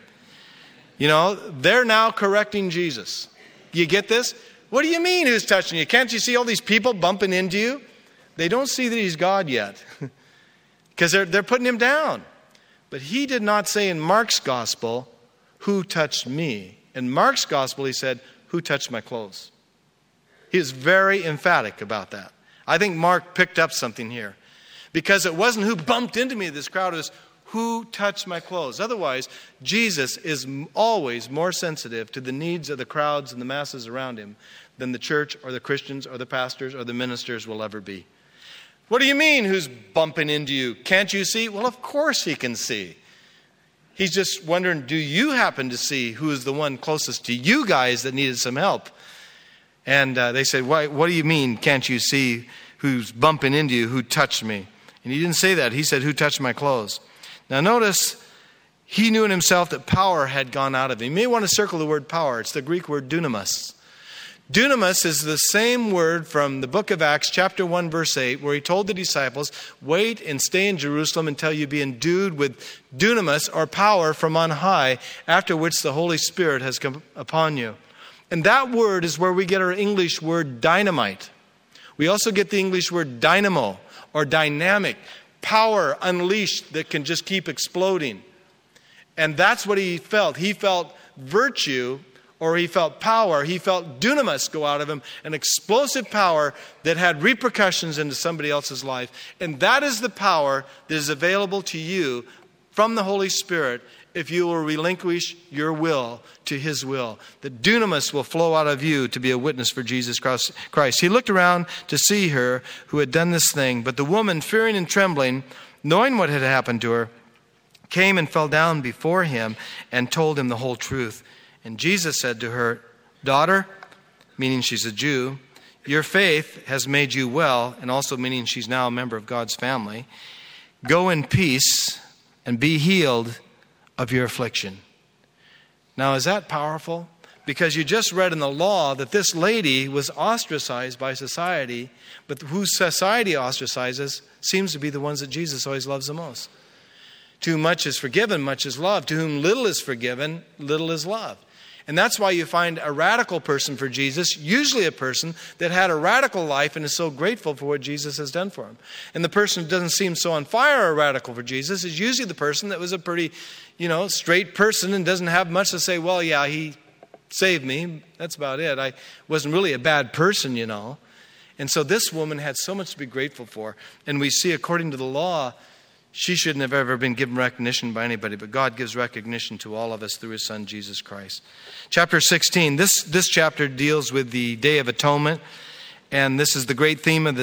You know, they're now correcting Jesus. You get this? What do you mean, who's touching you? Can't you see all these people bumping into you? They don't see that he's God yet because they're putting him down. But he did not say in Mark's gospel, "Who touched me?" In Mark's gospel, he said, "Who touched my clothes?" He is very emphatic about that. I think Mark picked up something here because it wasn't who bumped into me, this crowd, it was who touched my clothes. Otherwise, Jesus is always more sensitive to the needs of the crowds and the masses around him than the church or the Christians or the pastors or the ministers will ever be. What do you mean, who's bumping into you? Can't you see? Well, of course he can see. He's just wondering, do you happen to see who is the one closest to you guys that needed some help? And they said, what do you mean, can't you see who's bumping into you, who touched me? And he didn't say that. He said, "Who touched my clothes?" Now notice, he knew in himself that power had gone out of him. You may want to circle the word power. It's the Greek word dunamis. Dunamis is the same word from the book of Acts, chapter 1, verse 8, where he told the disciples, "Wait and stay in Jerusalem until you be endued with dunamis, or power from on high, after which the Holy Spirit has come upon you." And that word is where we get our English word dynamite. We also get the English word dynamo, or dynamic, power unleashed that can just keep exploding. And that's what he felt. He felt virtue, or he felt power. He felt dunamis go out of him, an explosive power that had repercussions into somebody else's life. And that is the power that is available to you from the Holy Spirit if you will relinquish your will to his will. The dunamis will flow out of you to be a witness for Jesus Christ. He looked around to see her who had done this thing, but the woman, fearing and trembling, knowing what had happened to her, came and fell down before him and told him the whole truth. And Jesus said to her, "Daughter," meaning she's a Jew, "your faith has made you well," and also meaning she's now a member of God's family. "Go in peace and be healed of your affliction." Now, is that powerful? Because you just read in the law that this lady was ostracized by society, but who society ostracizes seems to be the ones that Jesus always loves the most. To whom much is forgiven, much is loved. To whom little is forgiven, little is loved. And that's why you find a radical person for Jesus, usually a person that had a radical life and is so grateful for what Jesus has done for him. And the person who doesn't seem so on fire or radical for Jesus is usually the person that was a pretty, straight person and doesn't have much to say, "Well, yeah, he saved me. That's about it. I wasn't really a bad person, And so this woman had so much to be grateful for. And we see, according to the law, she shouldn't have ever been given recognition by anybody, but God gives recognition to all of us through his Son, Jesus Christ. Chapter 16, this chapter deals with the Day of Atonement, and this is the great theme of the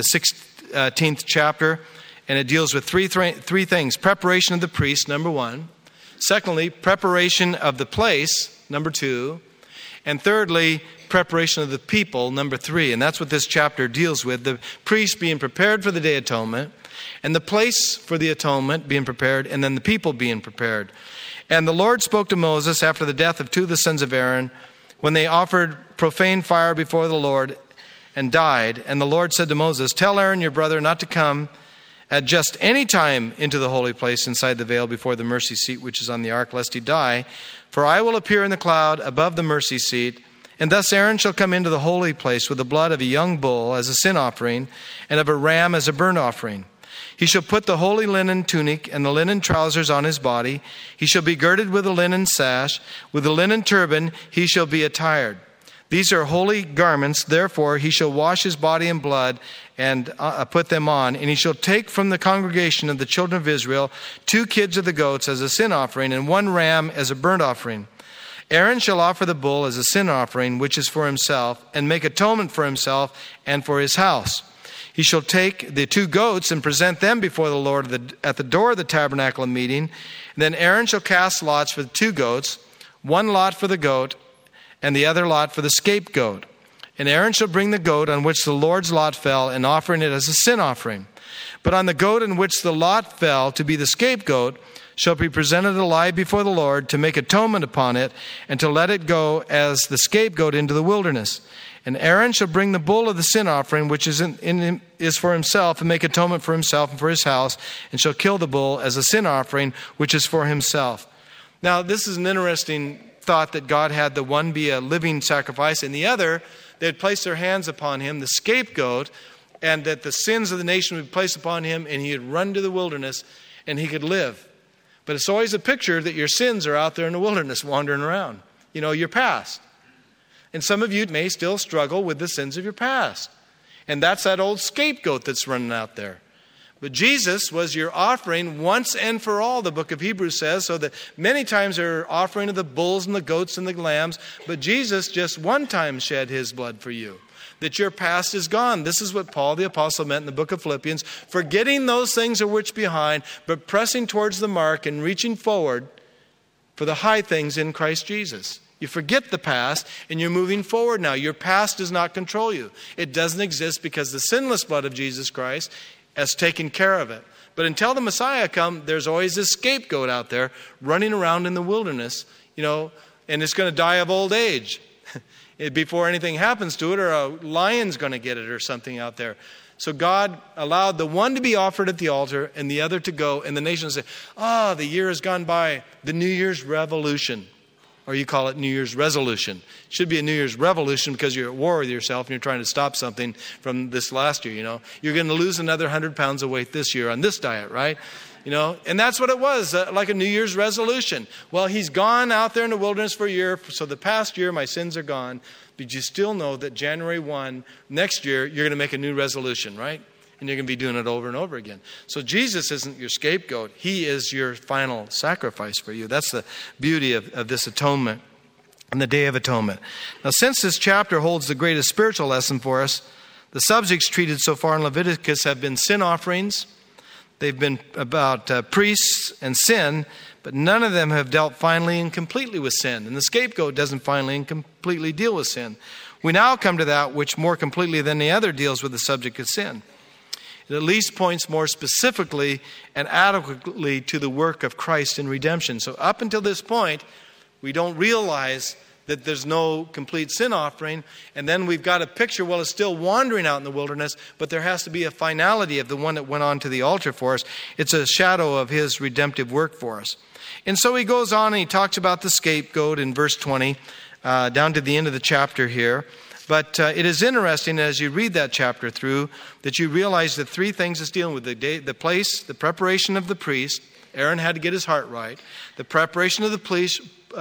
16th chapter, and it deals with three things. Preparation of the priest, number one. Secondly, preparation of the place, number two. And thirdly, preparation of the people, number three. And that's what this chapter deals with, the priest being prepared for the Day of Atonement, and the place for the atonement being prepared, and then the people being prepared. And the Lord spoke to Moses after the death of two of the sons of Aaron, when they offered profane fire before the Lord and died. And the Lord said to Moses, "Tell Aaron your brother not to come at just any time into the holy place inside the veil before the mercy seat which is on the ark, lest he die. For I will appear in the cloud above the mercy seat. And thus Aaron shall come into the holy place with the blood of a young bull as a sin offering, and of a ram as a burnt offering. He shall put the holy linen tunic and the linen trousers on his body. He shall be girded with a linen sash. With a linen turban he shall be attired. These are holy garments. Therefore he shall wash his body in blood and put them on. And he shall take from the congregation of the children of Israel 2 kids of the goats as a sin offering, and 1 ram as a burnt offering. Aaron shall offer the bull as a sin offering, which is for himself, and make atonement for himself and for his house. He shall take the 2 goats and present them before the Lord at the door of the tabernacle of meeting. And then Aaron shall cast lots for the 2 goats, 1 lot for the goat, and the other lot for the scapegoat. And Aaron shall bring the goat on which the Lord's lot fell, and offering it as a sin offering. But on the goat in which the lot fell to be the scapegoat shall be presented alive before the Lord to make atonement upon it, and to let it go as the scapegoat into the wilderness. And Aaron shall bring the bull of the sin offering, which is for himself, and make atonement for himself and for his house, and shall kill the bull as a sin offering, which is for himself. Now, this is an interesting thought, that God had the one be a living sacrifice, and the other, they had placed their hands upon him, the scapegoat, and that the sins of the nation would be placed upon him, and he would run to the wilderness, and he could live. But it's always a picture that your sins are out there in the wilderness wandering around. You know, your past. And some of you may still struggle with the sins of your past. And that's that old scapegoat that's running out there. But Jesus was your offering once and for all, the book of Hebrews says, so that many times there are offering of the bulls and the goats and the lambs, but Jesus just one time shed his blood for you, that your past is gone. This is what Paul the apostle meant in the book of Philippians, forgetting those things are which behind, but pressing towards the mark and reaching forward for the high things in Christ Jesus. You forget the past and you're moving forward now. Your past does not control you. It doesn't exist because the sinless blood of Jesus Christ has taken care of it. But until the Messiah comes, there's always this scapegoat out there running around in the wilderness, and it's going to die of old age before anything happens to it, or a lion's going to get it or something out there. So God allowed the one to be offered at the altar and the other to go, and the nation say, the year has gone by, the New Year's revolution. Or you call it New Year's resolution. It should be a New Year's revolution because you're at war with yourself and you're trying to stop something from this last year, You're going to lose another 100 pounds of weight this year on this diet, right? And that's what it was, like a New Year's resolution. Well, he's gone out there in the wilderness for a year, so the past year my sins are gone. But you still know that January 1, next year, you're going to make a new resolution, right? And you're going to be doing it over and over again. So Jesus isn't your scapegoat. He is your final sacrifice for you. That's the beauty of this atonement and the Day of Atonement. Now, since this chapter holds the greatest spiritual lesson for us, the subjects treated so far in Leviticus have been sin offerings. They've been about priests and sin, but none of them have dealt finally and completely with sin. And the scapegoat doesn't finally and completely deal with sin. We now come to that which more completely than the other deals with the subject of sin. It at least points more specifically and adequately to the work of Christ in redemption. So up until this point, we don't realize that there's no complete sin offering. And then we've got a picture, it's still wandering out in the wilderness, but there has to be a finality of the one that went on to the altar for us. It's a shadow of his redemptive work for us. And so he goes on and he talks about the scapegoat in verse 20, down to the end of the chapter here. But it is interesting as you read that chapter through that you realize that three things it's dealing with: the place, the preparation of the priest. Aaron had to get his heart right. The preparation of the place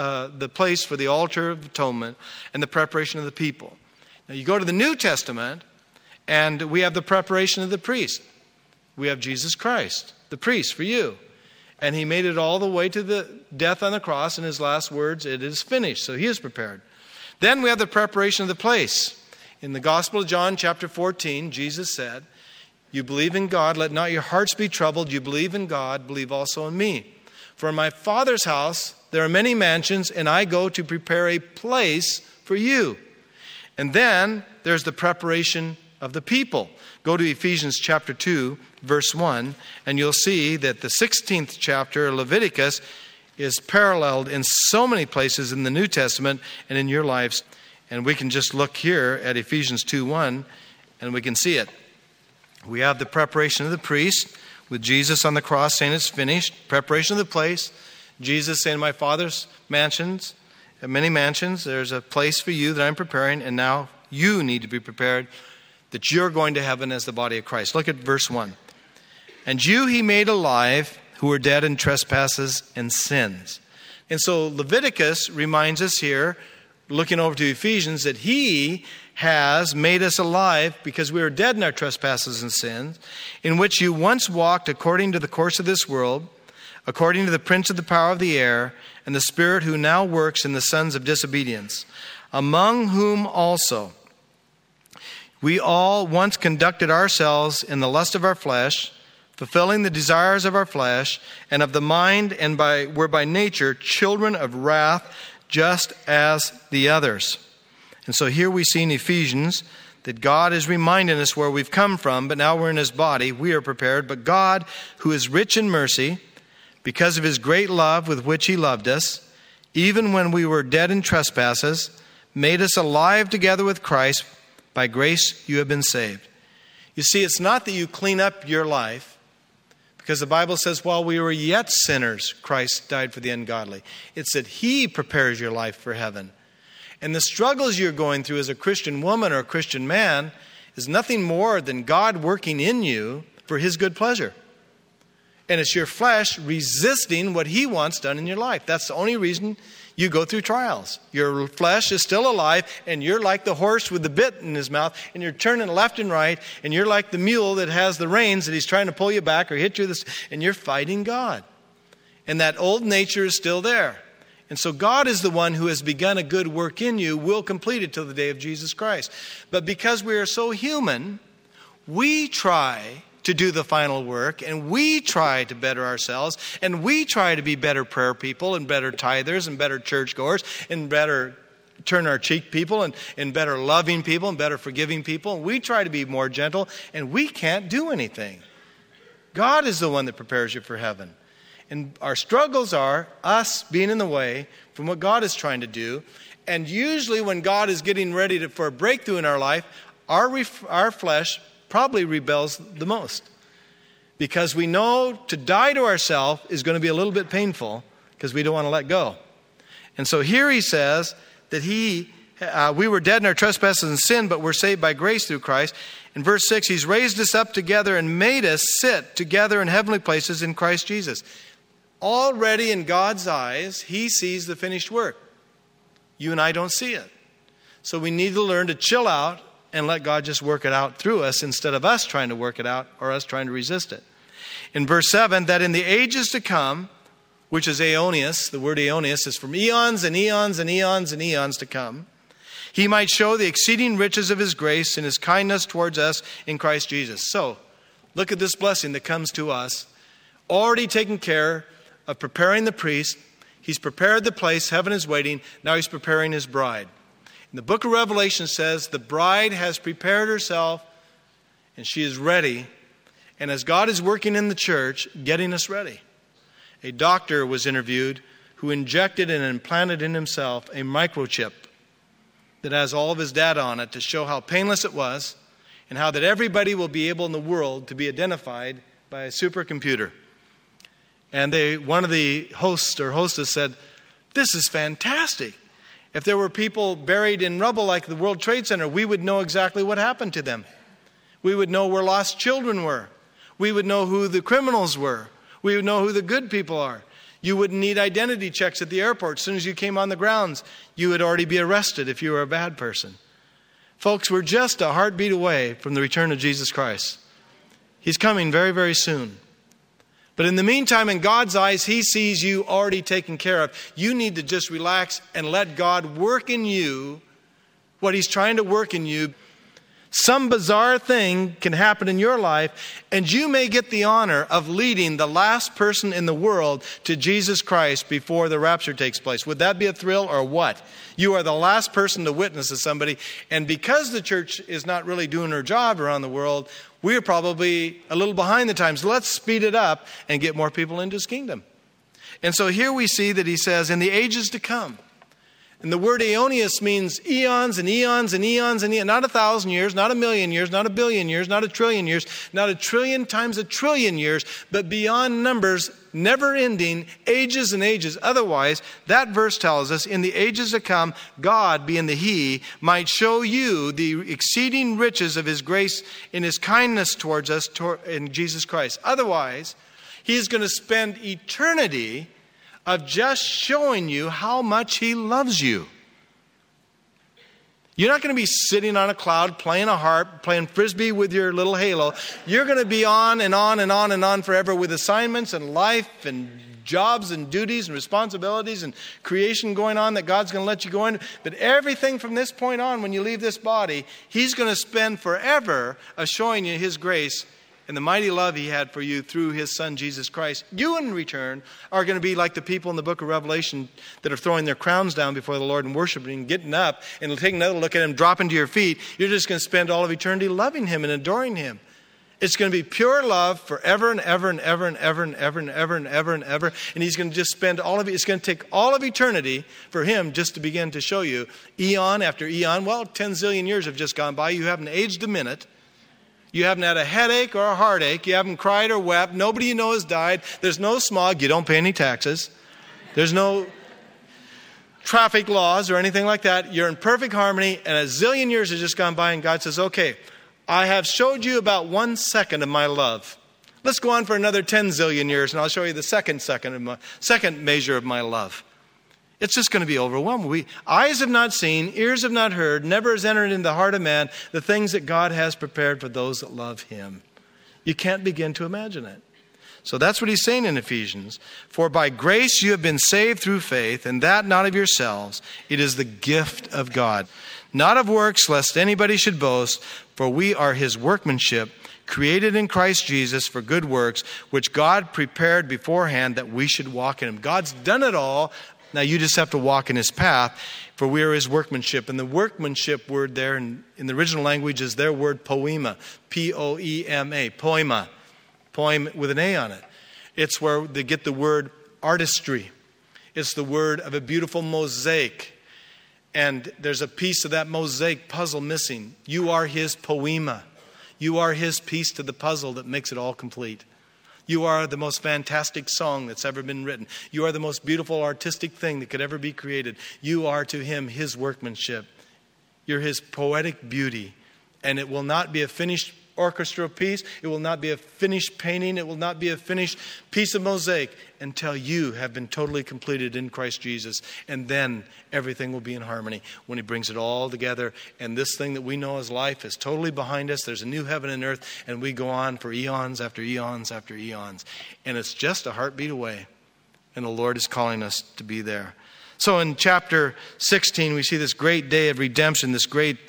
for the altar of atonement, and the preparation of the people. Now you go to the New Testament, and we have the preparation of the priest. We have Jesus Christ, the priest for you. And he made it all the way to the death on the cross, and his last words, "It is finished." So he is prepared. Then we have the preparation of the place. In the Gospel of John, chapter 14, Jesus said, "You believe in God, let not your hearts be troubled. You believe in God, believe also in me. For in my Father's house there are many mansions, and I go to prepare a place for you." And then there's the preparation of the people. Go to Ephesians chapter 2, verse 1, and you'll see that the 16th chapter of Leviticus is paralleled in so many places in the New Testament and in your lives. And we can just look here at Ephesians 2:1, and we can see it. We have the preparation of the priest with Jesus on the cross saying it's finished. Preparation of the place. Jesus saying, "My Father's mansions, many mansions, there's a place for you that I'm preparing, and now you need to be prepared that you're going to heaven as the body of Christ." Look at verse 1. "And you he made alive who were dead in trespasses and sins." And so Leviticus reminds us here, looking over to Ephesians, that he has made us alive because we were dead in our trespasses and sins, in which you once walked according to the course of this world, according to the prince of the power of the air, and the spirit who now works in the sons of disobedience, among whom also we all once conducted ourselves in the lust of our flesh, fulfilling the desires of our flesh and of the mind, and were by nature children of wrath, just as the others. And so here we see in Ephesians that God is reminding us where we've come from, but now we're in his body. We are prepared. But God, who is rich in mercy, because of his great love with which he loved us, even when we were dead in trespasses, made us alive together with Christ. By grace you have been saved. You see, it's not that you clean up your life, because the Bible says, while we were yet sinners, Christ died for the ungodly. It's that he prepares your life for heaven. And the struggles you're going through as a Christian woman or a Christian man is nothing more than God working in you for his good pleasure. And it's your flesh resisting what he wants done in your life. That's the only reason you go through trials. Your flesh is still alive, and you're like the horse with the bit in his mouth, and you're turning left and right, and you're like the mule that has the reins that he's trying to pull you back or hit you, and you're fighting God. And that old nature is still there. And so God is the one who has begun a good work in you, will complete it till the day of Jesus Christ. But because we are so human, we try to do the final work, and we try to better ourselves, and we try to be better prayer people and better tithers and better churchgoers and better turn our cheek people and better loving people and better forgiving people. And we try to be more gentle, and we can't do anything. God is the one that prepares you for heaven. And our struggles are us being in the way from what God is trying to do. And usually when God is getting ready for a breakthrough in our life, our flesh probably rebels the most. Because we know to die to ourselves is going to be a little bit painful because we don't want to let go. And so here he says that we were dead in our trespasses and sin, but we're saved by grace through Christ. In verse 6, he's raised us up together and made us sit together in heavenly places in Christ Jesus. Already in God's eyes, he sees the finished work. You and I don't see it. So we need to learn to chill out and let God just work it out through us instead of us trying to work it out or us trying to resist it. In verse 7, that in the ages to come, which is aeonius, the word aeonius is from eons and eons and eons and eons to come, he might show the exceeding riches of his grace and his kindness towards us in Christ Jesus. So, look at this blessing that comes to us. Already taken care of preparing the priest. He's prepared the place. Heaven is waiting. Now he's preparing his bride. And the book of Revelation says the bride has prepared herself and she is ready. And as God is working in the church, getting us ready. A doctor was interviewed who injected and implanted in himself a microchip that has all of his data on it to show how painless it was and how that everybody will be able in the world to be identified by a supercomputer. And one of the hosts or hostess said, "This is fantastic. If there were people buried in rubble like the World Trade Center, we would know exactly what happened to them. We would know where lost children were. We would know who the criminals were. We would know who the good people are. You wouldn't need identity checks at the airport. As soon as you came on the grounds, you would already be arrested if you were a bad person." Folks, we're just a heartbeat away from the return of Jesus Christ. He's coming very, very soon. But in the meantime, in God's eyes, he sees you already taken care of. You need to just relax and let God work in you what he's trying to work in you. Some bizarre thing can happen in your life, and you may get the honor of leading the last person in the world to Jesus Christ before the rapture takes place. Would that be a thrill or what? You are the last person to witness to somebody, and because the church is not really doing her job around the world, we're probably a little behind the times. Let's speed it up and get more people into his kingdom. And so here we see that he says, in the ages to come. And the word aeonius means eons and eons and eons and eons. Not 1,000 years, not 1,000,000 years, not 1,000,000,000 years, not 1,000,000,000,000 years, not 1,000,000,000,000 times 1,000,000,000,000 years, but beyond numbers, never ending, ages and ages. Otherwise, that verse tells us, in the ages to come, God, being the He, might show you the exceeding riches of his grace in his kindness towards us in Jesus Christ. Otherwise, he's going to spend eternity of just showing you how much he loves you. You're not going to be sitting on a cloud, playing a harp, playing frisbee with your little halo. You're going to be on and on and on and on forever with assignments and life and jobs and duties and responsibilities and creation going on that God's going to let you go in. But everything from this point on, when you leave this body, he's going to spend forever of showing you his grace and the mighty love he had for you through his son, Jesus Christ, you in return are going to be like the people in the book of Revelation that are throwing their crowns down before the Lord and worshiping and getting up and taking another look at him, dropping to your feet. You're just going to spend all of eternity loving him and adoring him. It's going to be pure love forever and ever and ever and ever and ever and ever and ever and ever. And he's going to just spend all of it. It's going to take all of eternity for him just to begin to show you eon after eon. Well, 10 zillion years have just gone by. You haven't aged a minute. You haven't had a headache or a heartache. You haven't cried or wept. Nobody you know has died. There's no smog. You don't pay any taxes. There's no traffic laws or anything like that. You're in perfect harmony, and a zillion years has just gone by, and God says, okay, I have showed you about 1 second of my love. Let's go on for another 10 zillion years, and I'll show you the second measure of my love. It's just going to be overwhelming. Eyes have not seen, ears have not heard, never has entered into the heart of man the things that God has prepared for those that love him. You can't begin to imagine it. So that's what he's saying in Ephesians. For by grace you have been saved through faith, and that not of yourselves. It is the gift of God. Not of works, lest anybody should boast, for we are his workmanship, created in Christ Jesus for good works, which God prepared beforehand that we should walk in him. God's done it all. Now you just have to walk in his path, for we are his workmanship. And the workmanship word there in the original language is their word poema, P-O-E-M-A, poema, poem with an A on it. It's where they get the word artistry. It's the word of a beautiful mosaic. And there's a piece of that mosaic puzzle missing. You are his poema. You are his piece to the puzzle that makes it all complete. You are the most fantastic song that's ever been written. You are the most beautiful artistic thing that could ever be created. You are to him his workmanship. You're his poetic beauty. And it will not be a finished orchestral piece. It will not be a finished painting. It will not be a finished piece of mosaic until you have been totally completed in Christ Jesus. And then everything will be in harmony when he brings it all together. And this thing that we know as life is totally behind us. There's a new heaven and earth, and we go on for eons after eons after eons. And it's just a heartbeat away. And the Lord is calling us to be there. So in chapter 16, we see this great day of redemption, this great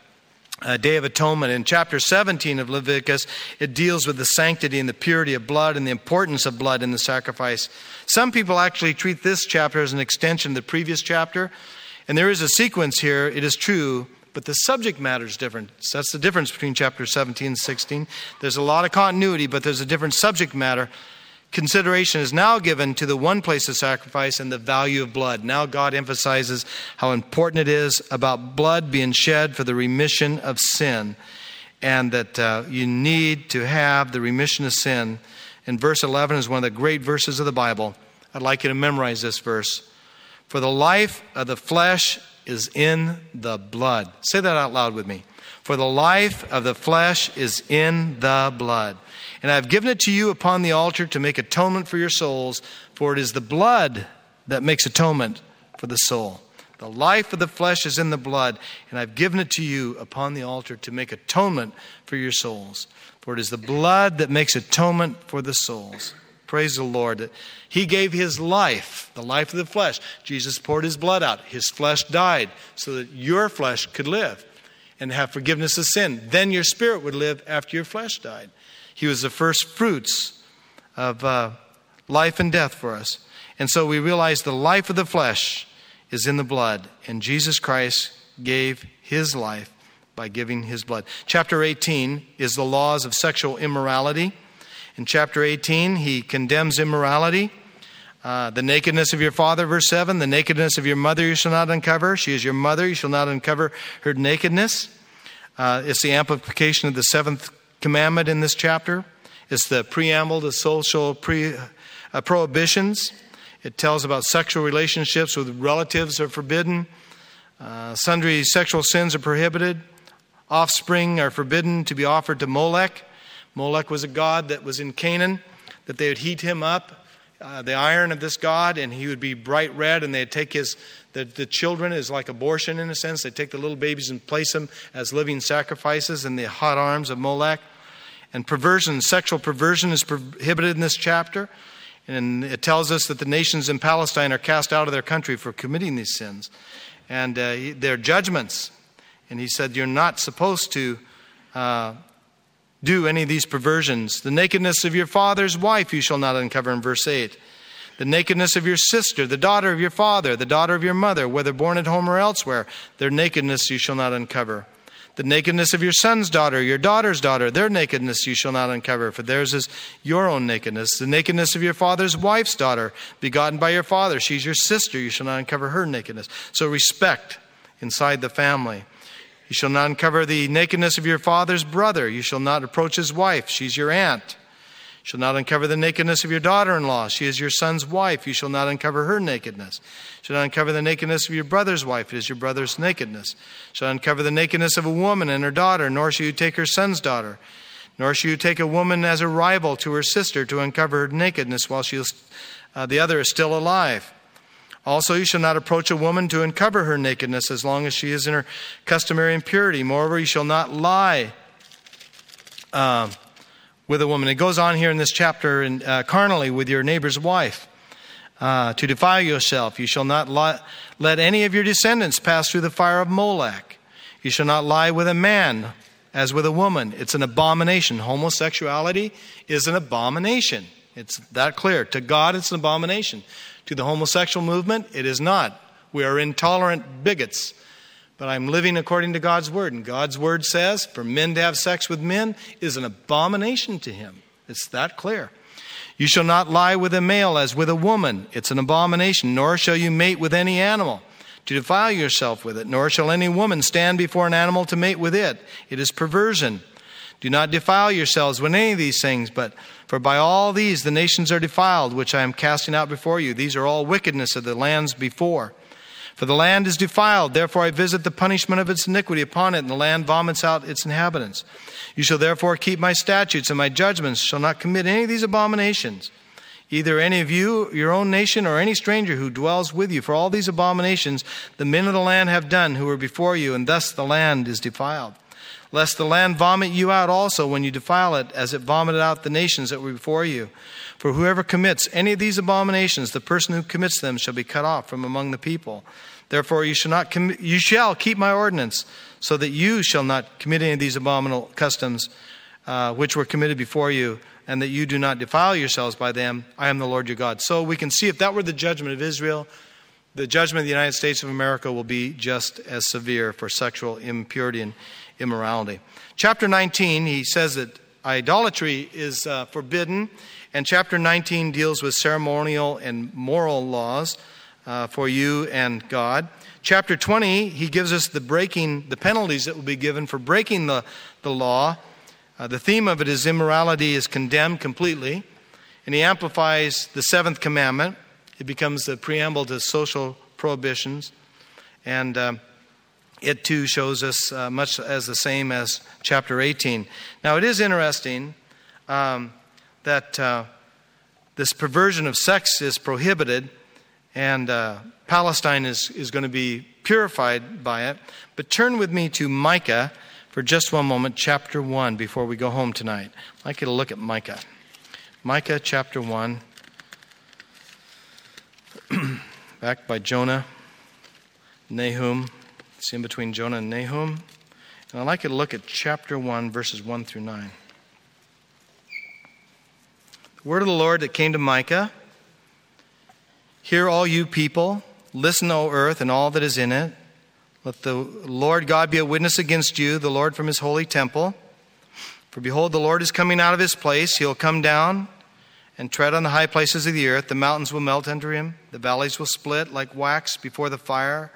Day of Atonement. In chapter 17 of Leviticus, it deals with the sanctity and the purity of blood and the importance of blood in the sacrifice. Some people actually treat this chapter as an extension of the previous chapter. And there is a sequence here, it is true, but the subject matter is different. So that's the difference between chapter 17 and 16. There's a lot of continuity, but there's a different subject matter. Consideration is now given to the one place of sacrifice and the value of blood. Now God emphasizes how important it is about blood being shed for the remission of sin, and that you need to have the remission of sin. And verse 11 is one of the great verses of the Bible. I'd like you to memorize this verse. For the life of the flesh is in the blood. Say that out loud with me. For the life of the flesh is in the blood. And I have given it to you upon the altar to make atonement for your souls, for it is the blood that makes atonement for the soul. The life of the flesh is in the blood, and I've given it to you upon the altar to make atonement for your souls. For it is the blood that makes atonement for the souls. Praise the Lord that he gave his life, the life of the flesh. Jesus poured his blood out. His flesh died so that your flesh could live and have forgiveness of sin. Then your spirit would live after your flesh died. He was the first fruits of life and death for us. And so we realize the life of the flesh is in the blood. And Jesus Christ gave his life by giving his blood. Chapter 18 is the laws of sexual immorality. In chapter 18, he condemns immorality. The nakedness of your father, verse 7. The nakedness of your mother you shall not uncover. She is your mother. You shall not uncover her nakedness. It's the amplification of the seventh commandment in this chapter. It's the preamble to social prohibitions. It tells about sexual relationships with relatives are forbidden. Sundry sexual sins are prohibited. Offspring are forbidden to be offered to Molech. Molech was a god that was in Canaan, that they would heat him up, the iron of this god, and he would be bright red, and they'd take the children as like abortion in a sense. They'd take the little babies and place them as living sacrifices in the hot arms of Molech. And perversion, sexual perversion is prohibited in this chapter. And it tells us that the nations in Palestine are cast out of their country for committing these sins. And their judgments. And he said, you're not supposed to do any of these perversions. The nakedness of your father's wife you shall not uncover, in verse 8. The nakedness of your sister, the daughter of your father, the daughter of your mother, whether born at home or elsewhere, their nakedness you shall not uncover. The nakedness of your son's daughter, your daughter's daughter, their nakedness you shall not uncover, for theirs is your own nakedness. The nakedness of your father's wife's daughter, begotten by your father, she's your sister, you shall not uncover her nakedness. So respect inside the family. You shall not uncover the nakedness of your father's brother. You shall not approach his wife. She's your aunt. You shall not uncover the nakedness of your daughter-in-law. She is your son's wife. You shall not uncover her nakedness. You shall not uncover the nakedness of your brother's wife. It is your brother's nakedness. You shall not uncover the nakedness of a woman and her daughter, nor shall you take her son's daughter. Nor shall you take a woman as a rival to her sister to uncover her nakedness while the other is still alive. Also, you shall not approach a woman to uncover her nakedness as long as she is in her customary impurity. Moreover, you shall not lie with a woman. It goes on here in this chapter, carnally with your neighbor's wife, to defile yourself. You shall not let any of your descendants pass through the fire of Molech. You shall not lie with a man as with a woman. It's an abomination. Homosexuality is an abomination. It's that clear. To God, it's an abomination. To the homosexual movement, it is not. We are intolerant bigots. But I'm living according to God's word. And God's word says for men to have sex with men is an abomination to him. It's that clear. You shall not lie with a male as with a woman. It's an abomination. Nor shall you mate with any animal to defile yourself with it. Nor shall any woman stand before an animal to mate with it. It is perversion. Do not defile yourselves with any of these things, for by all these the nations are defiled, which I am casting out before you. These are all wickedness of the lands before. For the land is defiled, therefore I visit the punishment of its iniquity upon it, and the land vomits out its inhabitants. You shall therefore keep my statutes and my judgments, shall not commit any of these abominations, either any of you, your own nation, or any stranger who dwells with you. For all these abominations the men of the land have done who were before you, and thus the land is defiled. Lest the land vomit you out also when you defile it, as it vomited out the nations that were before you. For whoever commits any of these abominations, the person who commits them shall be cut off from among the people. Therefore you shall keep my ordinance, so that you shall not commit any of these abominable customs which were committed before you, and that you do not defile yourselves by them. I am the Lord your God. So we can see if that were the judgment of Israel, the judgment of the United States of America will be just as severe for sexual impurity and immorality. Chapter 19, he says that idolatry is forbidden, and chapter 19 deals with ceremonial and moral laws for you and God. Chapter 20, he gives us the penalties that will be given for breaking the law. The theme of it is immorality is condemned completely, and he amplifies the seventh commandment. It becomes the preamble to social prohibitions, and it too shows us much as the same as chapter 18. Now it is interesting that this perversion of sex is prohibited, and Palestine is going to be purified by it. But turn with me to Micah for just one moment, chapter 1, before we go home tonight. I'd like you to look at Micah. Micah chapter 1, backed by Jonah, Nahum. It's in between Jonah and Nahum. And I'd like you to look at chapter 1, verses 1 through 9. The word of the Lord that came to Micah. Hear, all you people. Listen, O earth, and all that is in it. Let the Lord God be a witness against you, the Lord from his holy temple. For behold, the Lord is coming out of his place. He'll come down and tread on the high places of the earth. The mountains will melt under him. The valleys will split like wax before the fire.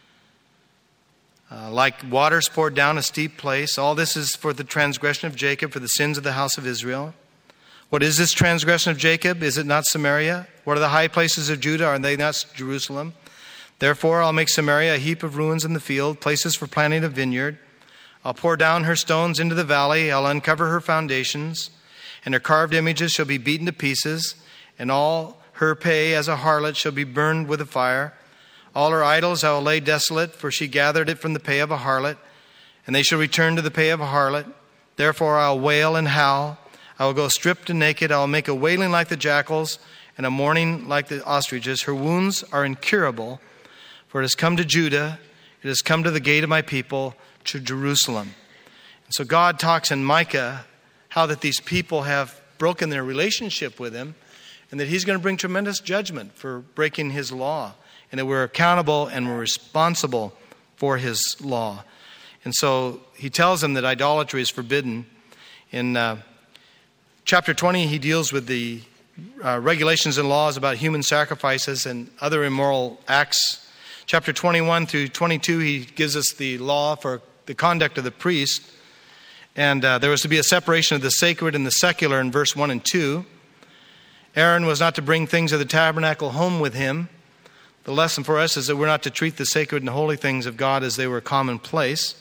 Like waters poured down a steep place. All this is for the transgression of Jacob, for the sins of the house of Israel. What is this transgression of Jacob? Is it not Samaria? What are the high places of Judah? Are they not Jerusalem? Therefore I'll make Samaria a heap of ruins in the field, places for planting a vineyard. I'll pour down her stones into the valley. I'll uncover her foundations, and her carved images shall be beaten to pieces, and all her pay as a harlot shall be burned with a fire. All her idols I will lay desolate, for she gathered it from the pay of a harlot, and they shall return to the pay of a harlot. Therefore I'll wail and howl. I will go stripped and naked. I will make a wailing like the jackals, and a mourning like the ostriches. Her wounds are incurable, for it has come to Judah. It has come to the gate of my people, to Jerusalem. And so God talks in Micah how that these people have broken their relationship with him, and that he's going to bring tremendous judgment for breaking his law, and that we're accountable and we're responsible for his law. And so he tells them that idolatry is forbidden. In chapter 20, he deals with the regulations and laws about human sacrifices and other immoral acts. Chapter 21 through 22, he gives us the law for the conduct of the priest. And there was to be a separation of the sacred and the secular in verse 1 and 2. Aaron was not to bring things of the tabernacle home with him. The lesson for us is that we're not to treat the sacred and holy things of God as they were commonplace.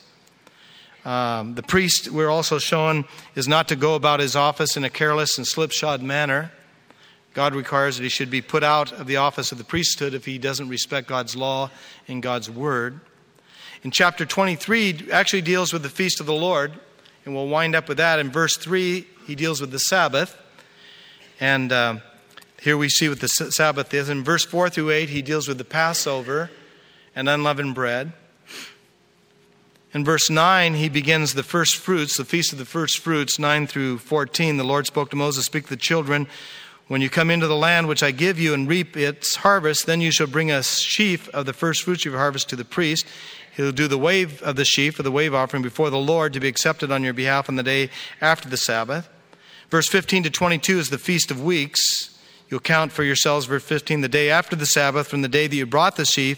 The priest, we're also shown, is not to go about his office in a careless and slipshod manner. God requires that he should be put out of the office of the priesthood if he doesn't respect God's law and God's word. In chapter 23, actually deals with the feast of the Lord, and we'll wind up with that. In verse 3, he deals with the Sabbath. And here we see what the Sabbath is. In verse 4 through 8, he deals with the Passover and unleavened bread. In verse 9, he begins the first fruits, the feast of the first fruits, 9 through 14. The Lord spoke to Moses, "Speak to the children, when you come into the land which I give you and reap its harvest, then you shall bring a sheaf of the first fruits of your harvest to the priest. He'll do the wave of the sheaf or the wave offering before the Lord to be accepted on your behalf on the day after the Sabbath." Verse 15 to 22 is the Feast of Weeks. You'll count for yourselves, verse 15, the day after the Sabbath, from the day that you brought the sheaf,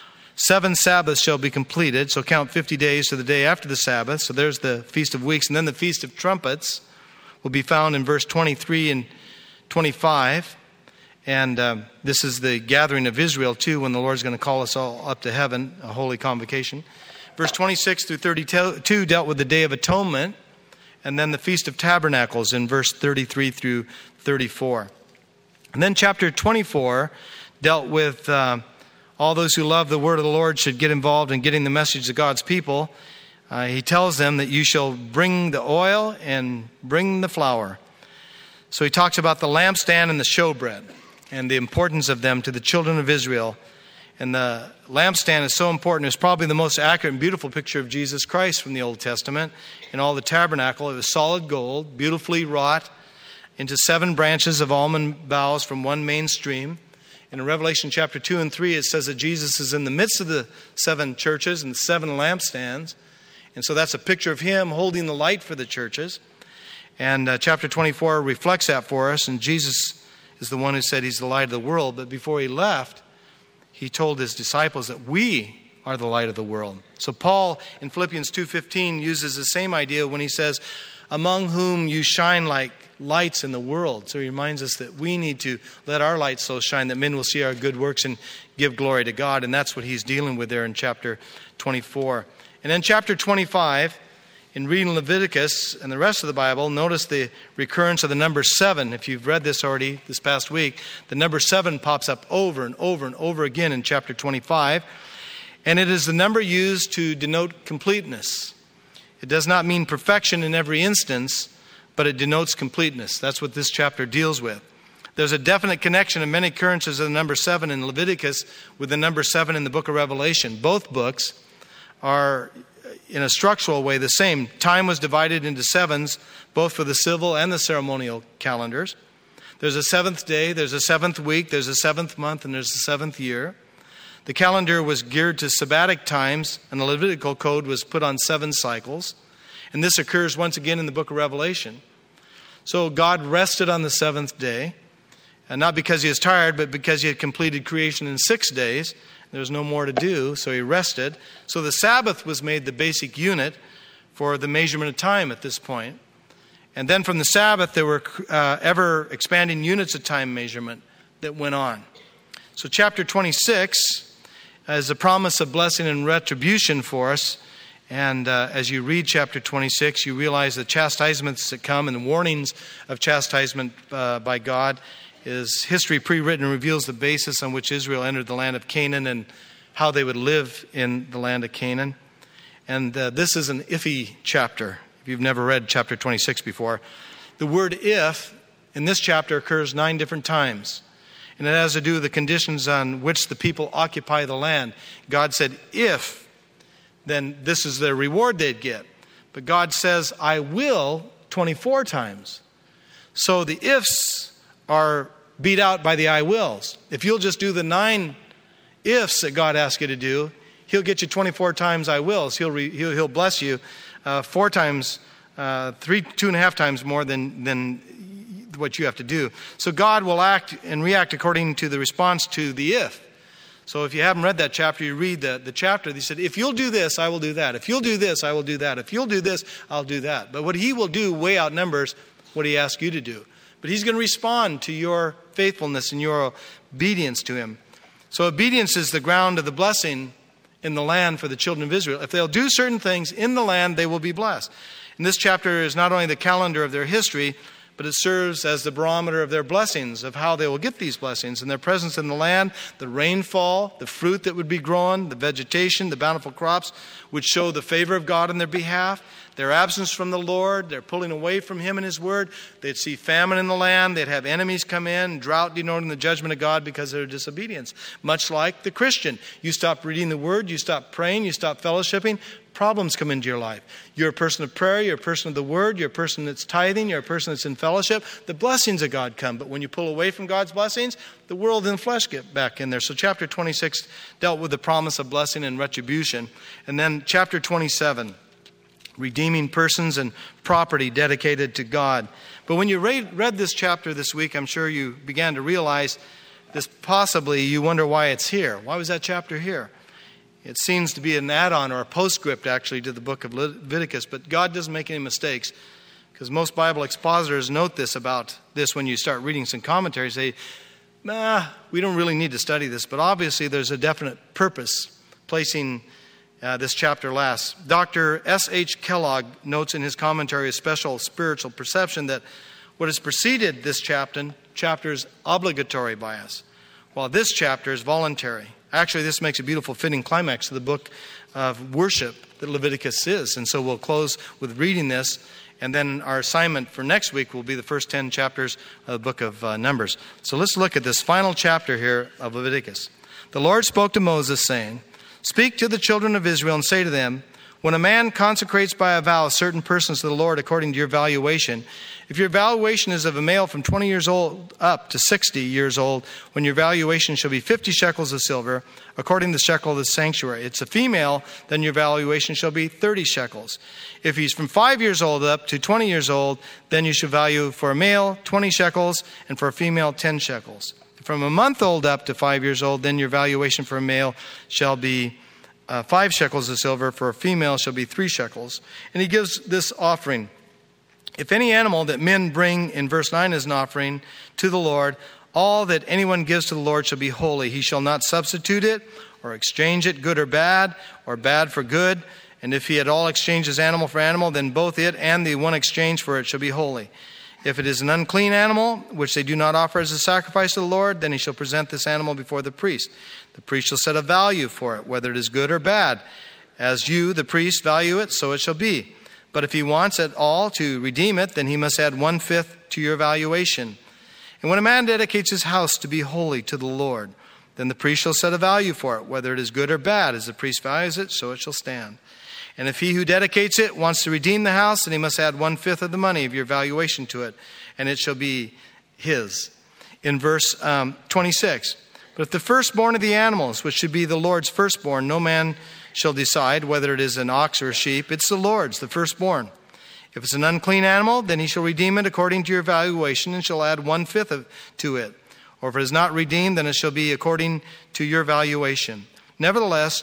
7 Sabbaths shall be completed. So count 50 days to the day after the Sabbath. So there's the Feast of Weeks. And then the Feast of Trumpets will be found in verse 23 and 25. And this is the gathering of Israel, too, when the Lord's going to call us all up to heaven, a holy convocation. Verse 26 through 32 dealt with the Day of Atonement. And then the Feast of Tabernacles in verse 33 through 34. And then chapter 24 dealt with all those who love the word of the Lord should get involved in getting the message to God's people. He tells them that you shall bring the oil and bring the flour. So he talks about the lampstand and the showbread and the importance of them to the children of Israel. And the lampstand is so important. It's probably the most accurate and beautiful picture of Jesus Christ from the Old Testament. In all the tabernacle, it was solid gold, beautifully wrought into 7 branches of almond boughs from one main stream. And in Revelation chapter 2 and 3, it says that Jesus is in the midst of the 7 churches and 7 lampstands. And so that's a picture of him holding the light for the churches. And chapter 24 reflects that for us. And Jesus is the one who said he's the light of the world. But before he left, he told his disciples that we are the light of the world. So Paul in Philippians 2:15 uses the same idea when he says, among whom you shine like lights in the world. So he reminds us that we need to let our light so shine that men will see our good works and give glory to God. And that's what he's dealing with there in chapter 24. And then chapter 25, in reading Leviticus and the rest of the Bible, notice the recurrence of the number 7. If you've read this already this past week, the number 7 pops up over and over and over again in chapter 25. And it is the number used to denote completeness. It does not mean perfection in every instance, but it denotes completeness. That's what this chapter deals with. There's a definite connection in many occurrences of the number 7 in Leviticus with the number 7 in the book of Revelation. Both books are, in a structural way, the same. Time was divided into 7s, both for the civil and the ceremonial calendars. There's a 7th day, there's a 7th week, there's a 7th month, and there's a 7th year. The calendar was geared to sabbatic times, and the Levitical code was put on 7 cycles. And this occurs once again in the book of Revelation. So God rested on the 7th day, and not because he was tired, but because he had completed creation in 6 days. There was no more to do, so he rested. So the Sabbath was made the basic unit for the measurement of time at this point. And then from the Sabbath, there were ever expanding units of time measurement that went on. So chapter 26 is a promise of blessing and retribution for us. And as you read chapter 26, you realize the chastisements that come and the warnings of chastisement by God is history pre-written and reveals the basis on which Israel entered the land of Canaan and how they would live in the land of Canaan. And this is an iffy chapter, if you've never read chapter 26 before. The word if in this chapter occurs 9 different times. And it has to do with the conditions on which the people occupy the land. God said, if, then this is the reward they'd get. But God says, I will 24 times. So the ifs are beat out by the I wills. If you'll just do the 9 ifs that God asks you to do, He'll get you 24 times I wills. He'll bless you 4 times, 2.5 times more than what you have to do. So God will act and react according to the response to the if. So if you haven't read that chapter, you read the chapter. He said, if you'll do this, I will do that. If you'll do this, I will do that. If you'll do this, I'll do that. But what He will do way outnumbers what He asks you to do. But He's going to respond to your faithfulness and your obedience to Him. So obedience is the ground of the blessing in the land for the children of Israel. If they'll do certain things in the land, they will be blessed. And this chapter is not only the calendar of their history, but it serves as the barometer of their blessings, of how they will get these blessings. And their presence in the land, the rainfall, the fruit that would be grown, the vegetation, the bountiful crops, would show the favor of God on their behalf. Their absence from the Lord, their pulling away from Him and His Word. They'd see famine in the land. They'd have enemies come in, drought denoting the judgment of God because of their disobedience. Much like the Christian. You stop reading the Word, you stop praying, you stop fellowshipping, problems come into your life. You're a person of prayer, you're a person of the Word, you're a person that's tithing, you're a person that's in fellowship. The blessings of God come. But when you pull away from God's blessings, the world and the flesh get back in there. So chapter 26 dealt with the promise of blessing and retribution. And then chapter 27, redeeming persons and property dedicated to God. But when you read this chapter this week, I'm sure you began to realize this. Possibly you wonder why it's here. Why was that chapter here? It seems to be an add-on or a postscript actually to the book of Leviticus, but God doesn't make any mistakes, because most Bible expositors note this about this when you start reading some commentaries. They we don't really need to study this, but obviously there's a definite purpose placing this chapter last. Dr. S.H. Kellogg notes in his commentary, A Special Spiritual Perception, that what has preceded this chapter is obligatory by us, while this chapter is voluntary. Actually, this makes a beautiful fitting climax to the book of worship that Leviticus is. And so we'll close with reading this, and then our assignment for next week will be the first 10 chapters of the book of Numbers. So let's look at this final chapter here of Leviticus. The Lord spoke to Moses, saying, "Speak to the children of Israel and say to them, when a man consecrates by a vow certain persons to the Lord according to your valuation, if your valuation is of a male from 20 years old up to 60 years old, when your valuation shall be 50 shekels of silver, according to the shekel of the sanctuary. It's a female, then your valuation shall be 30 shekels. If he's from 5 years old up to 20 years old, then you shall value for a male 20 shekels and for a female 10 shekels. From a month old up to 5 years old, then your valuation for a male shall be 5 shekels of silver, for a female shall be 3 shekels. And he gives this offering. If any animal that men bring in verse 9 as an offering to the Lord, all that anyone gives to the Lord shall be holy. He shall not substitute it or exchange it, good or bad for good. And if he at all exchanges animal for animal, then both it and the one exchange for it shall be holy. If it is an unclean animal, which they do not offer as a sacrifice to the Lord, then he shall present this animal before the priest. The priest shall set a value for it, whether it is good or bad. As you, the priest, value it, so it shall be. But if he wants at all to redeem it, then he must add 1/5 to your valuation. And when a man dedicates his house to be holy to the Lord, then the priest shall set a value for it, whether it is good or bad. As the priest values it, so it shall stand. And if he who dedicates it wants to redeem the house, then he must add 1/5 of the money of your valuation to it, and it shall be his." In verse 26, "But if the firstborn of the animals, which should be the Lord's firstborn, no man shall decide whether it is an ox or a sheep. It's the Lord's, the firstborn. If it's an unclean animal, then he shall redeem it according to your valuation and shall add 1/5 to it. Or if it is not redeemed, then it shall be according to your valuation. Nevertheless,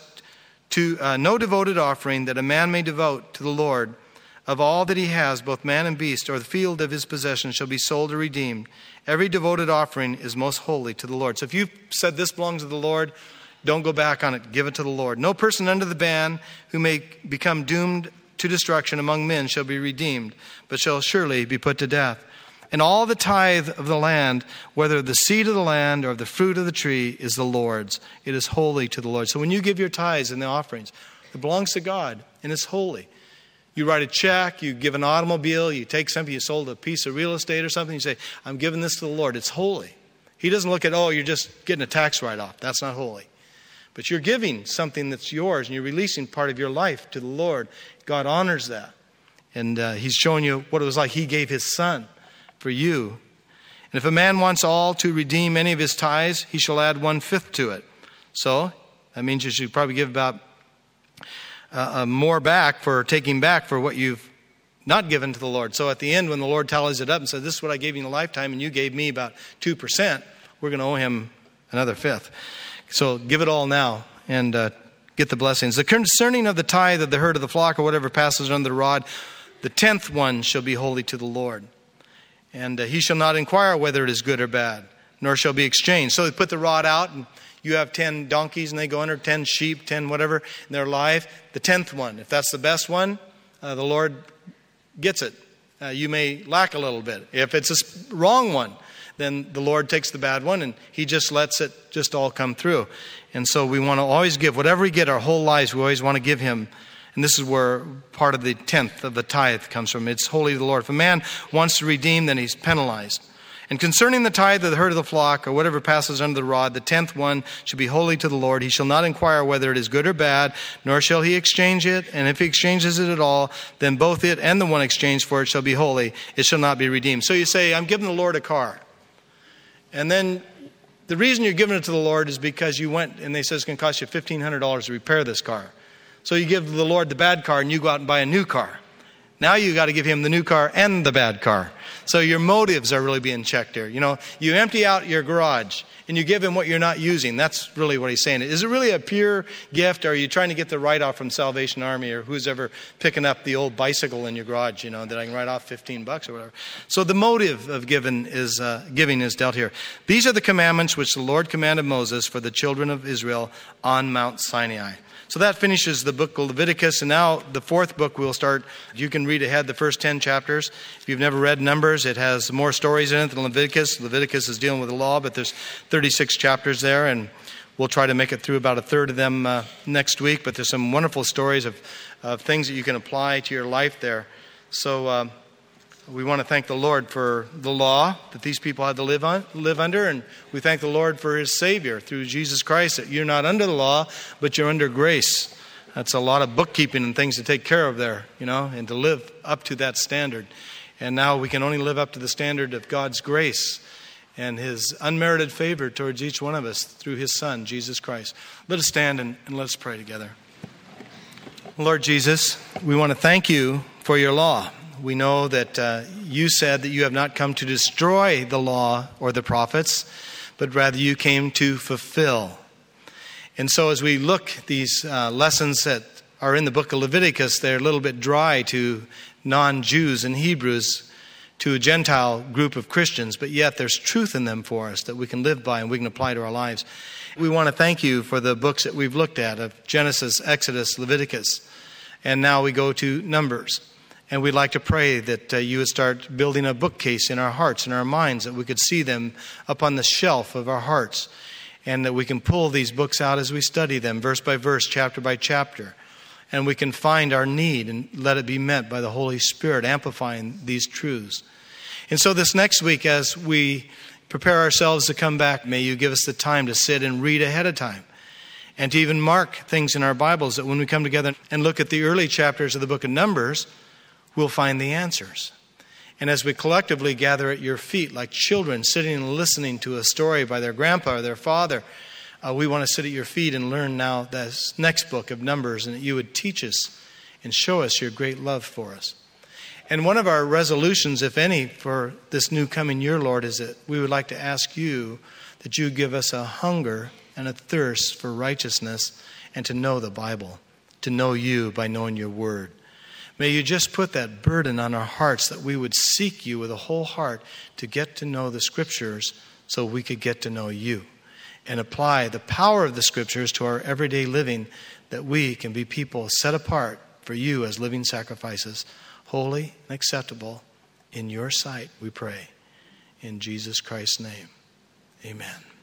to no devoted offering that a man may devote to the Lord of all that he has, both man and beast, or the field of his possession, shall be sold or redeemed. Every devoted offering is most holy to the Lord." So if you've said this belongs to the Lord, don't go back on it. Give it to the Lord. "No person under the ban who may become doomed to destruction among men shall be redeemed, but shall surely be put to death. And all the tithe of the land, whether the seed of the land or of the fruit of the tree, is the Lord's. It is holy to the Lord." So when you give your tithes and the offerings, it belongs to God and it's holy. You write a check, you give an automobile, you take something, you sold a piece of real estate or something, you say, "I'm giving this to the Lord." It's holy. He doesn't look at, "Oh, you're just getting a tax write-off." That's not holy. But you're giving something that's yours and you're releasing part of your life to the Lord. God honors that. And he's showing you what it was like. He gave his son for you. And if a man wants all to redeem any of his tithes, he shall add 1/5 to it. So that means you should probably give about more back for taking back for what you've not given to the Lord. So at the end, when the Lord tallies it up and says, this is what I gave you in a lifetime, and you gave me about 2%, we're going to owe him another 1/5. So give it all now and get the blessings. The concerning of the tithe of the herd of the flock or whatever passes under the rod, the 10th one shall be holy to the Lord. And he shall not inquire whether it is good or bad, nor shall be exchanged. So they put the rod out, and you have 10 donkeys, and they go under 10 sheep, 10 whatever, and they're alive. The 10th one, if that's the best one, the Lord gets it. You may lack a little bit. If it's a wrong one, then the Lord takes the bad one, and he just lets it just all come through. And so we want to always give. Whatever we get our whole lives, we always want to give him. And this is where part of the 10th of the tithe comes from. It's holy to the Lord. If a man wants to redeem, then he's penalized. And concerning the tithe of the herd of the flock, or whatever passes under the rod, the 10th one should be holy to the Lord. He shall not inquire whether it is good or bad, nor shall he exchange it. And if he exchanges it at all, then both it and the one exchanged for it shall be holy. It shall not be redeemed. So you say, I'm giving the Lord a car. And then the reason you're giving it to the Lord is because you went and they said it's going to cost you $1,500 to repair this car. So you give the Lord the bad car and you go out and buy a new car. Now you got to give him the new car and the bad car. So your motives are really being checked here. You know, you empty out your garage and you give him what you're not using. That's really what he's saying. Is it really a pure gift, or are you trying to get the write-off from Salvation Army, or who's ever picking up the old bicycle in your garage, you know, that I can write off $15 or whatever? So the motive of giving is dealt here. These are the commandments which the Lord commanded Moses for the children of Israel on Mount Sinai. So that finishes the book of Leviticus, and now the fourth book we'll start. You can read ahead the first 10 chapters. If you've never read Numbers, it has more stories in it than Leviticus. Leviticus is dealing with the law, but there's 36 chapters there, and we'll try to make it through about a third of them next week. But there's some wonderful stories of things that you can apply to your life there. So we want to thank the Lord for the law that these people had to live under, and we thank the Lord for his Savior through Jesus Christ, that you're not under the law, but you're under grace. That's a lot of bookkeeping and things to take care of there, you know, and to live up to that standard. And now we can only live up to the standard of God's grace and his unmerited favor towards each one of us through his Son, Jesus Christ. Let us stand and let us pray together. Lord Jesus, we want to thank you for your law. We know that you said that you have not come to destroy the law or the prophets, but rather you came to fulfill. And so as we look at these lessons that are in the book of Leviticus, they're a little bit dry to non-Jews and Hebrews, to a Gentile group of Christians, but yet there's truth in them for us that we can live by and we can apply to our lives. We want to thank you for the books that we've looked at of Genesis, Exodus, Leviticus, and now we go to Numbers. And we'd like to pray that you would start building a bookcase in our hearts and our minds, that we could see them up on the shelf of our hearts, and that we can pull these books out as we study them, verse by verse, chapter by chapter. And we can find our need and let it be met by the Holy Spirit, amplifying these truths. And so this next week, as we prepare ourselves to come back, may you give us the time to sit and read ahead of time, and to even mark things in our Bibles, that when we come together and look at the early chapters of the book of Numbers, we'll find the answers. And as we collectively gather at your feet like children sitting and listening to a story by their grandpa or their father, we want to sit at your feet and learn now this next book of Numbers, and that you would teach us and show us your great love for us. And one of our resolutions, if any, for this new coming year, Lord, is that we would like to ask you that you give us a hunger and a thirst for righteousness and to know the Bible, to know you by knowing your word. May you just put that burden on our hearts, that we would seek you with a whole heart to get to know the Scriptures so we could get to know you, and apply the power of the Scriptures to our everyday living, that we can be people set apart for you as living sacrifices, holy and acceptable in your sight, we pray. In Jesus Christ's name, amen.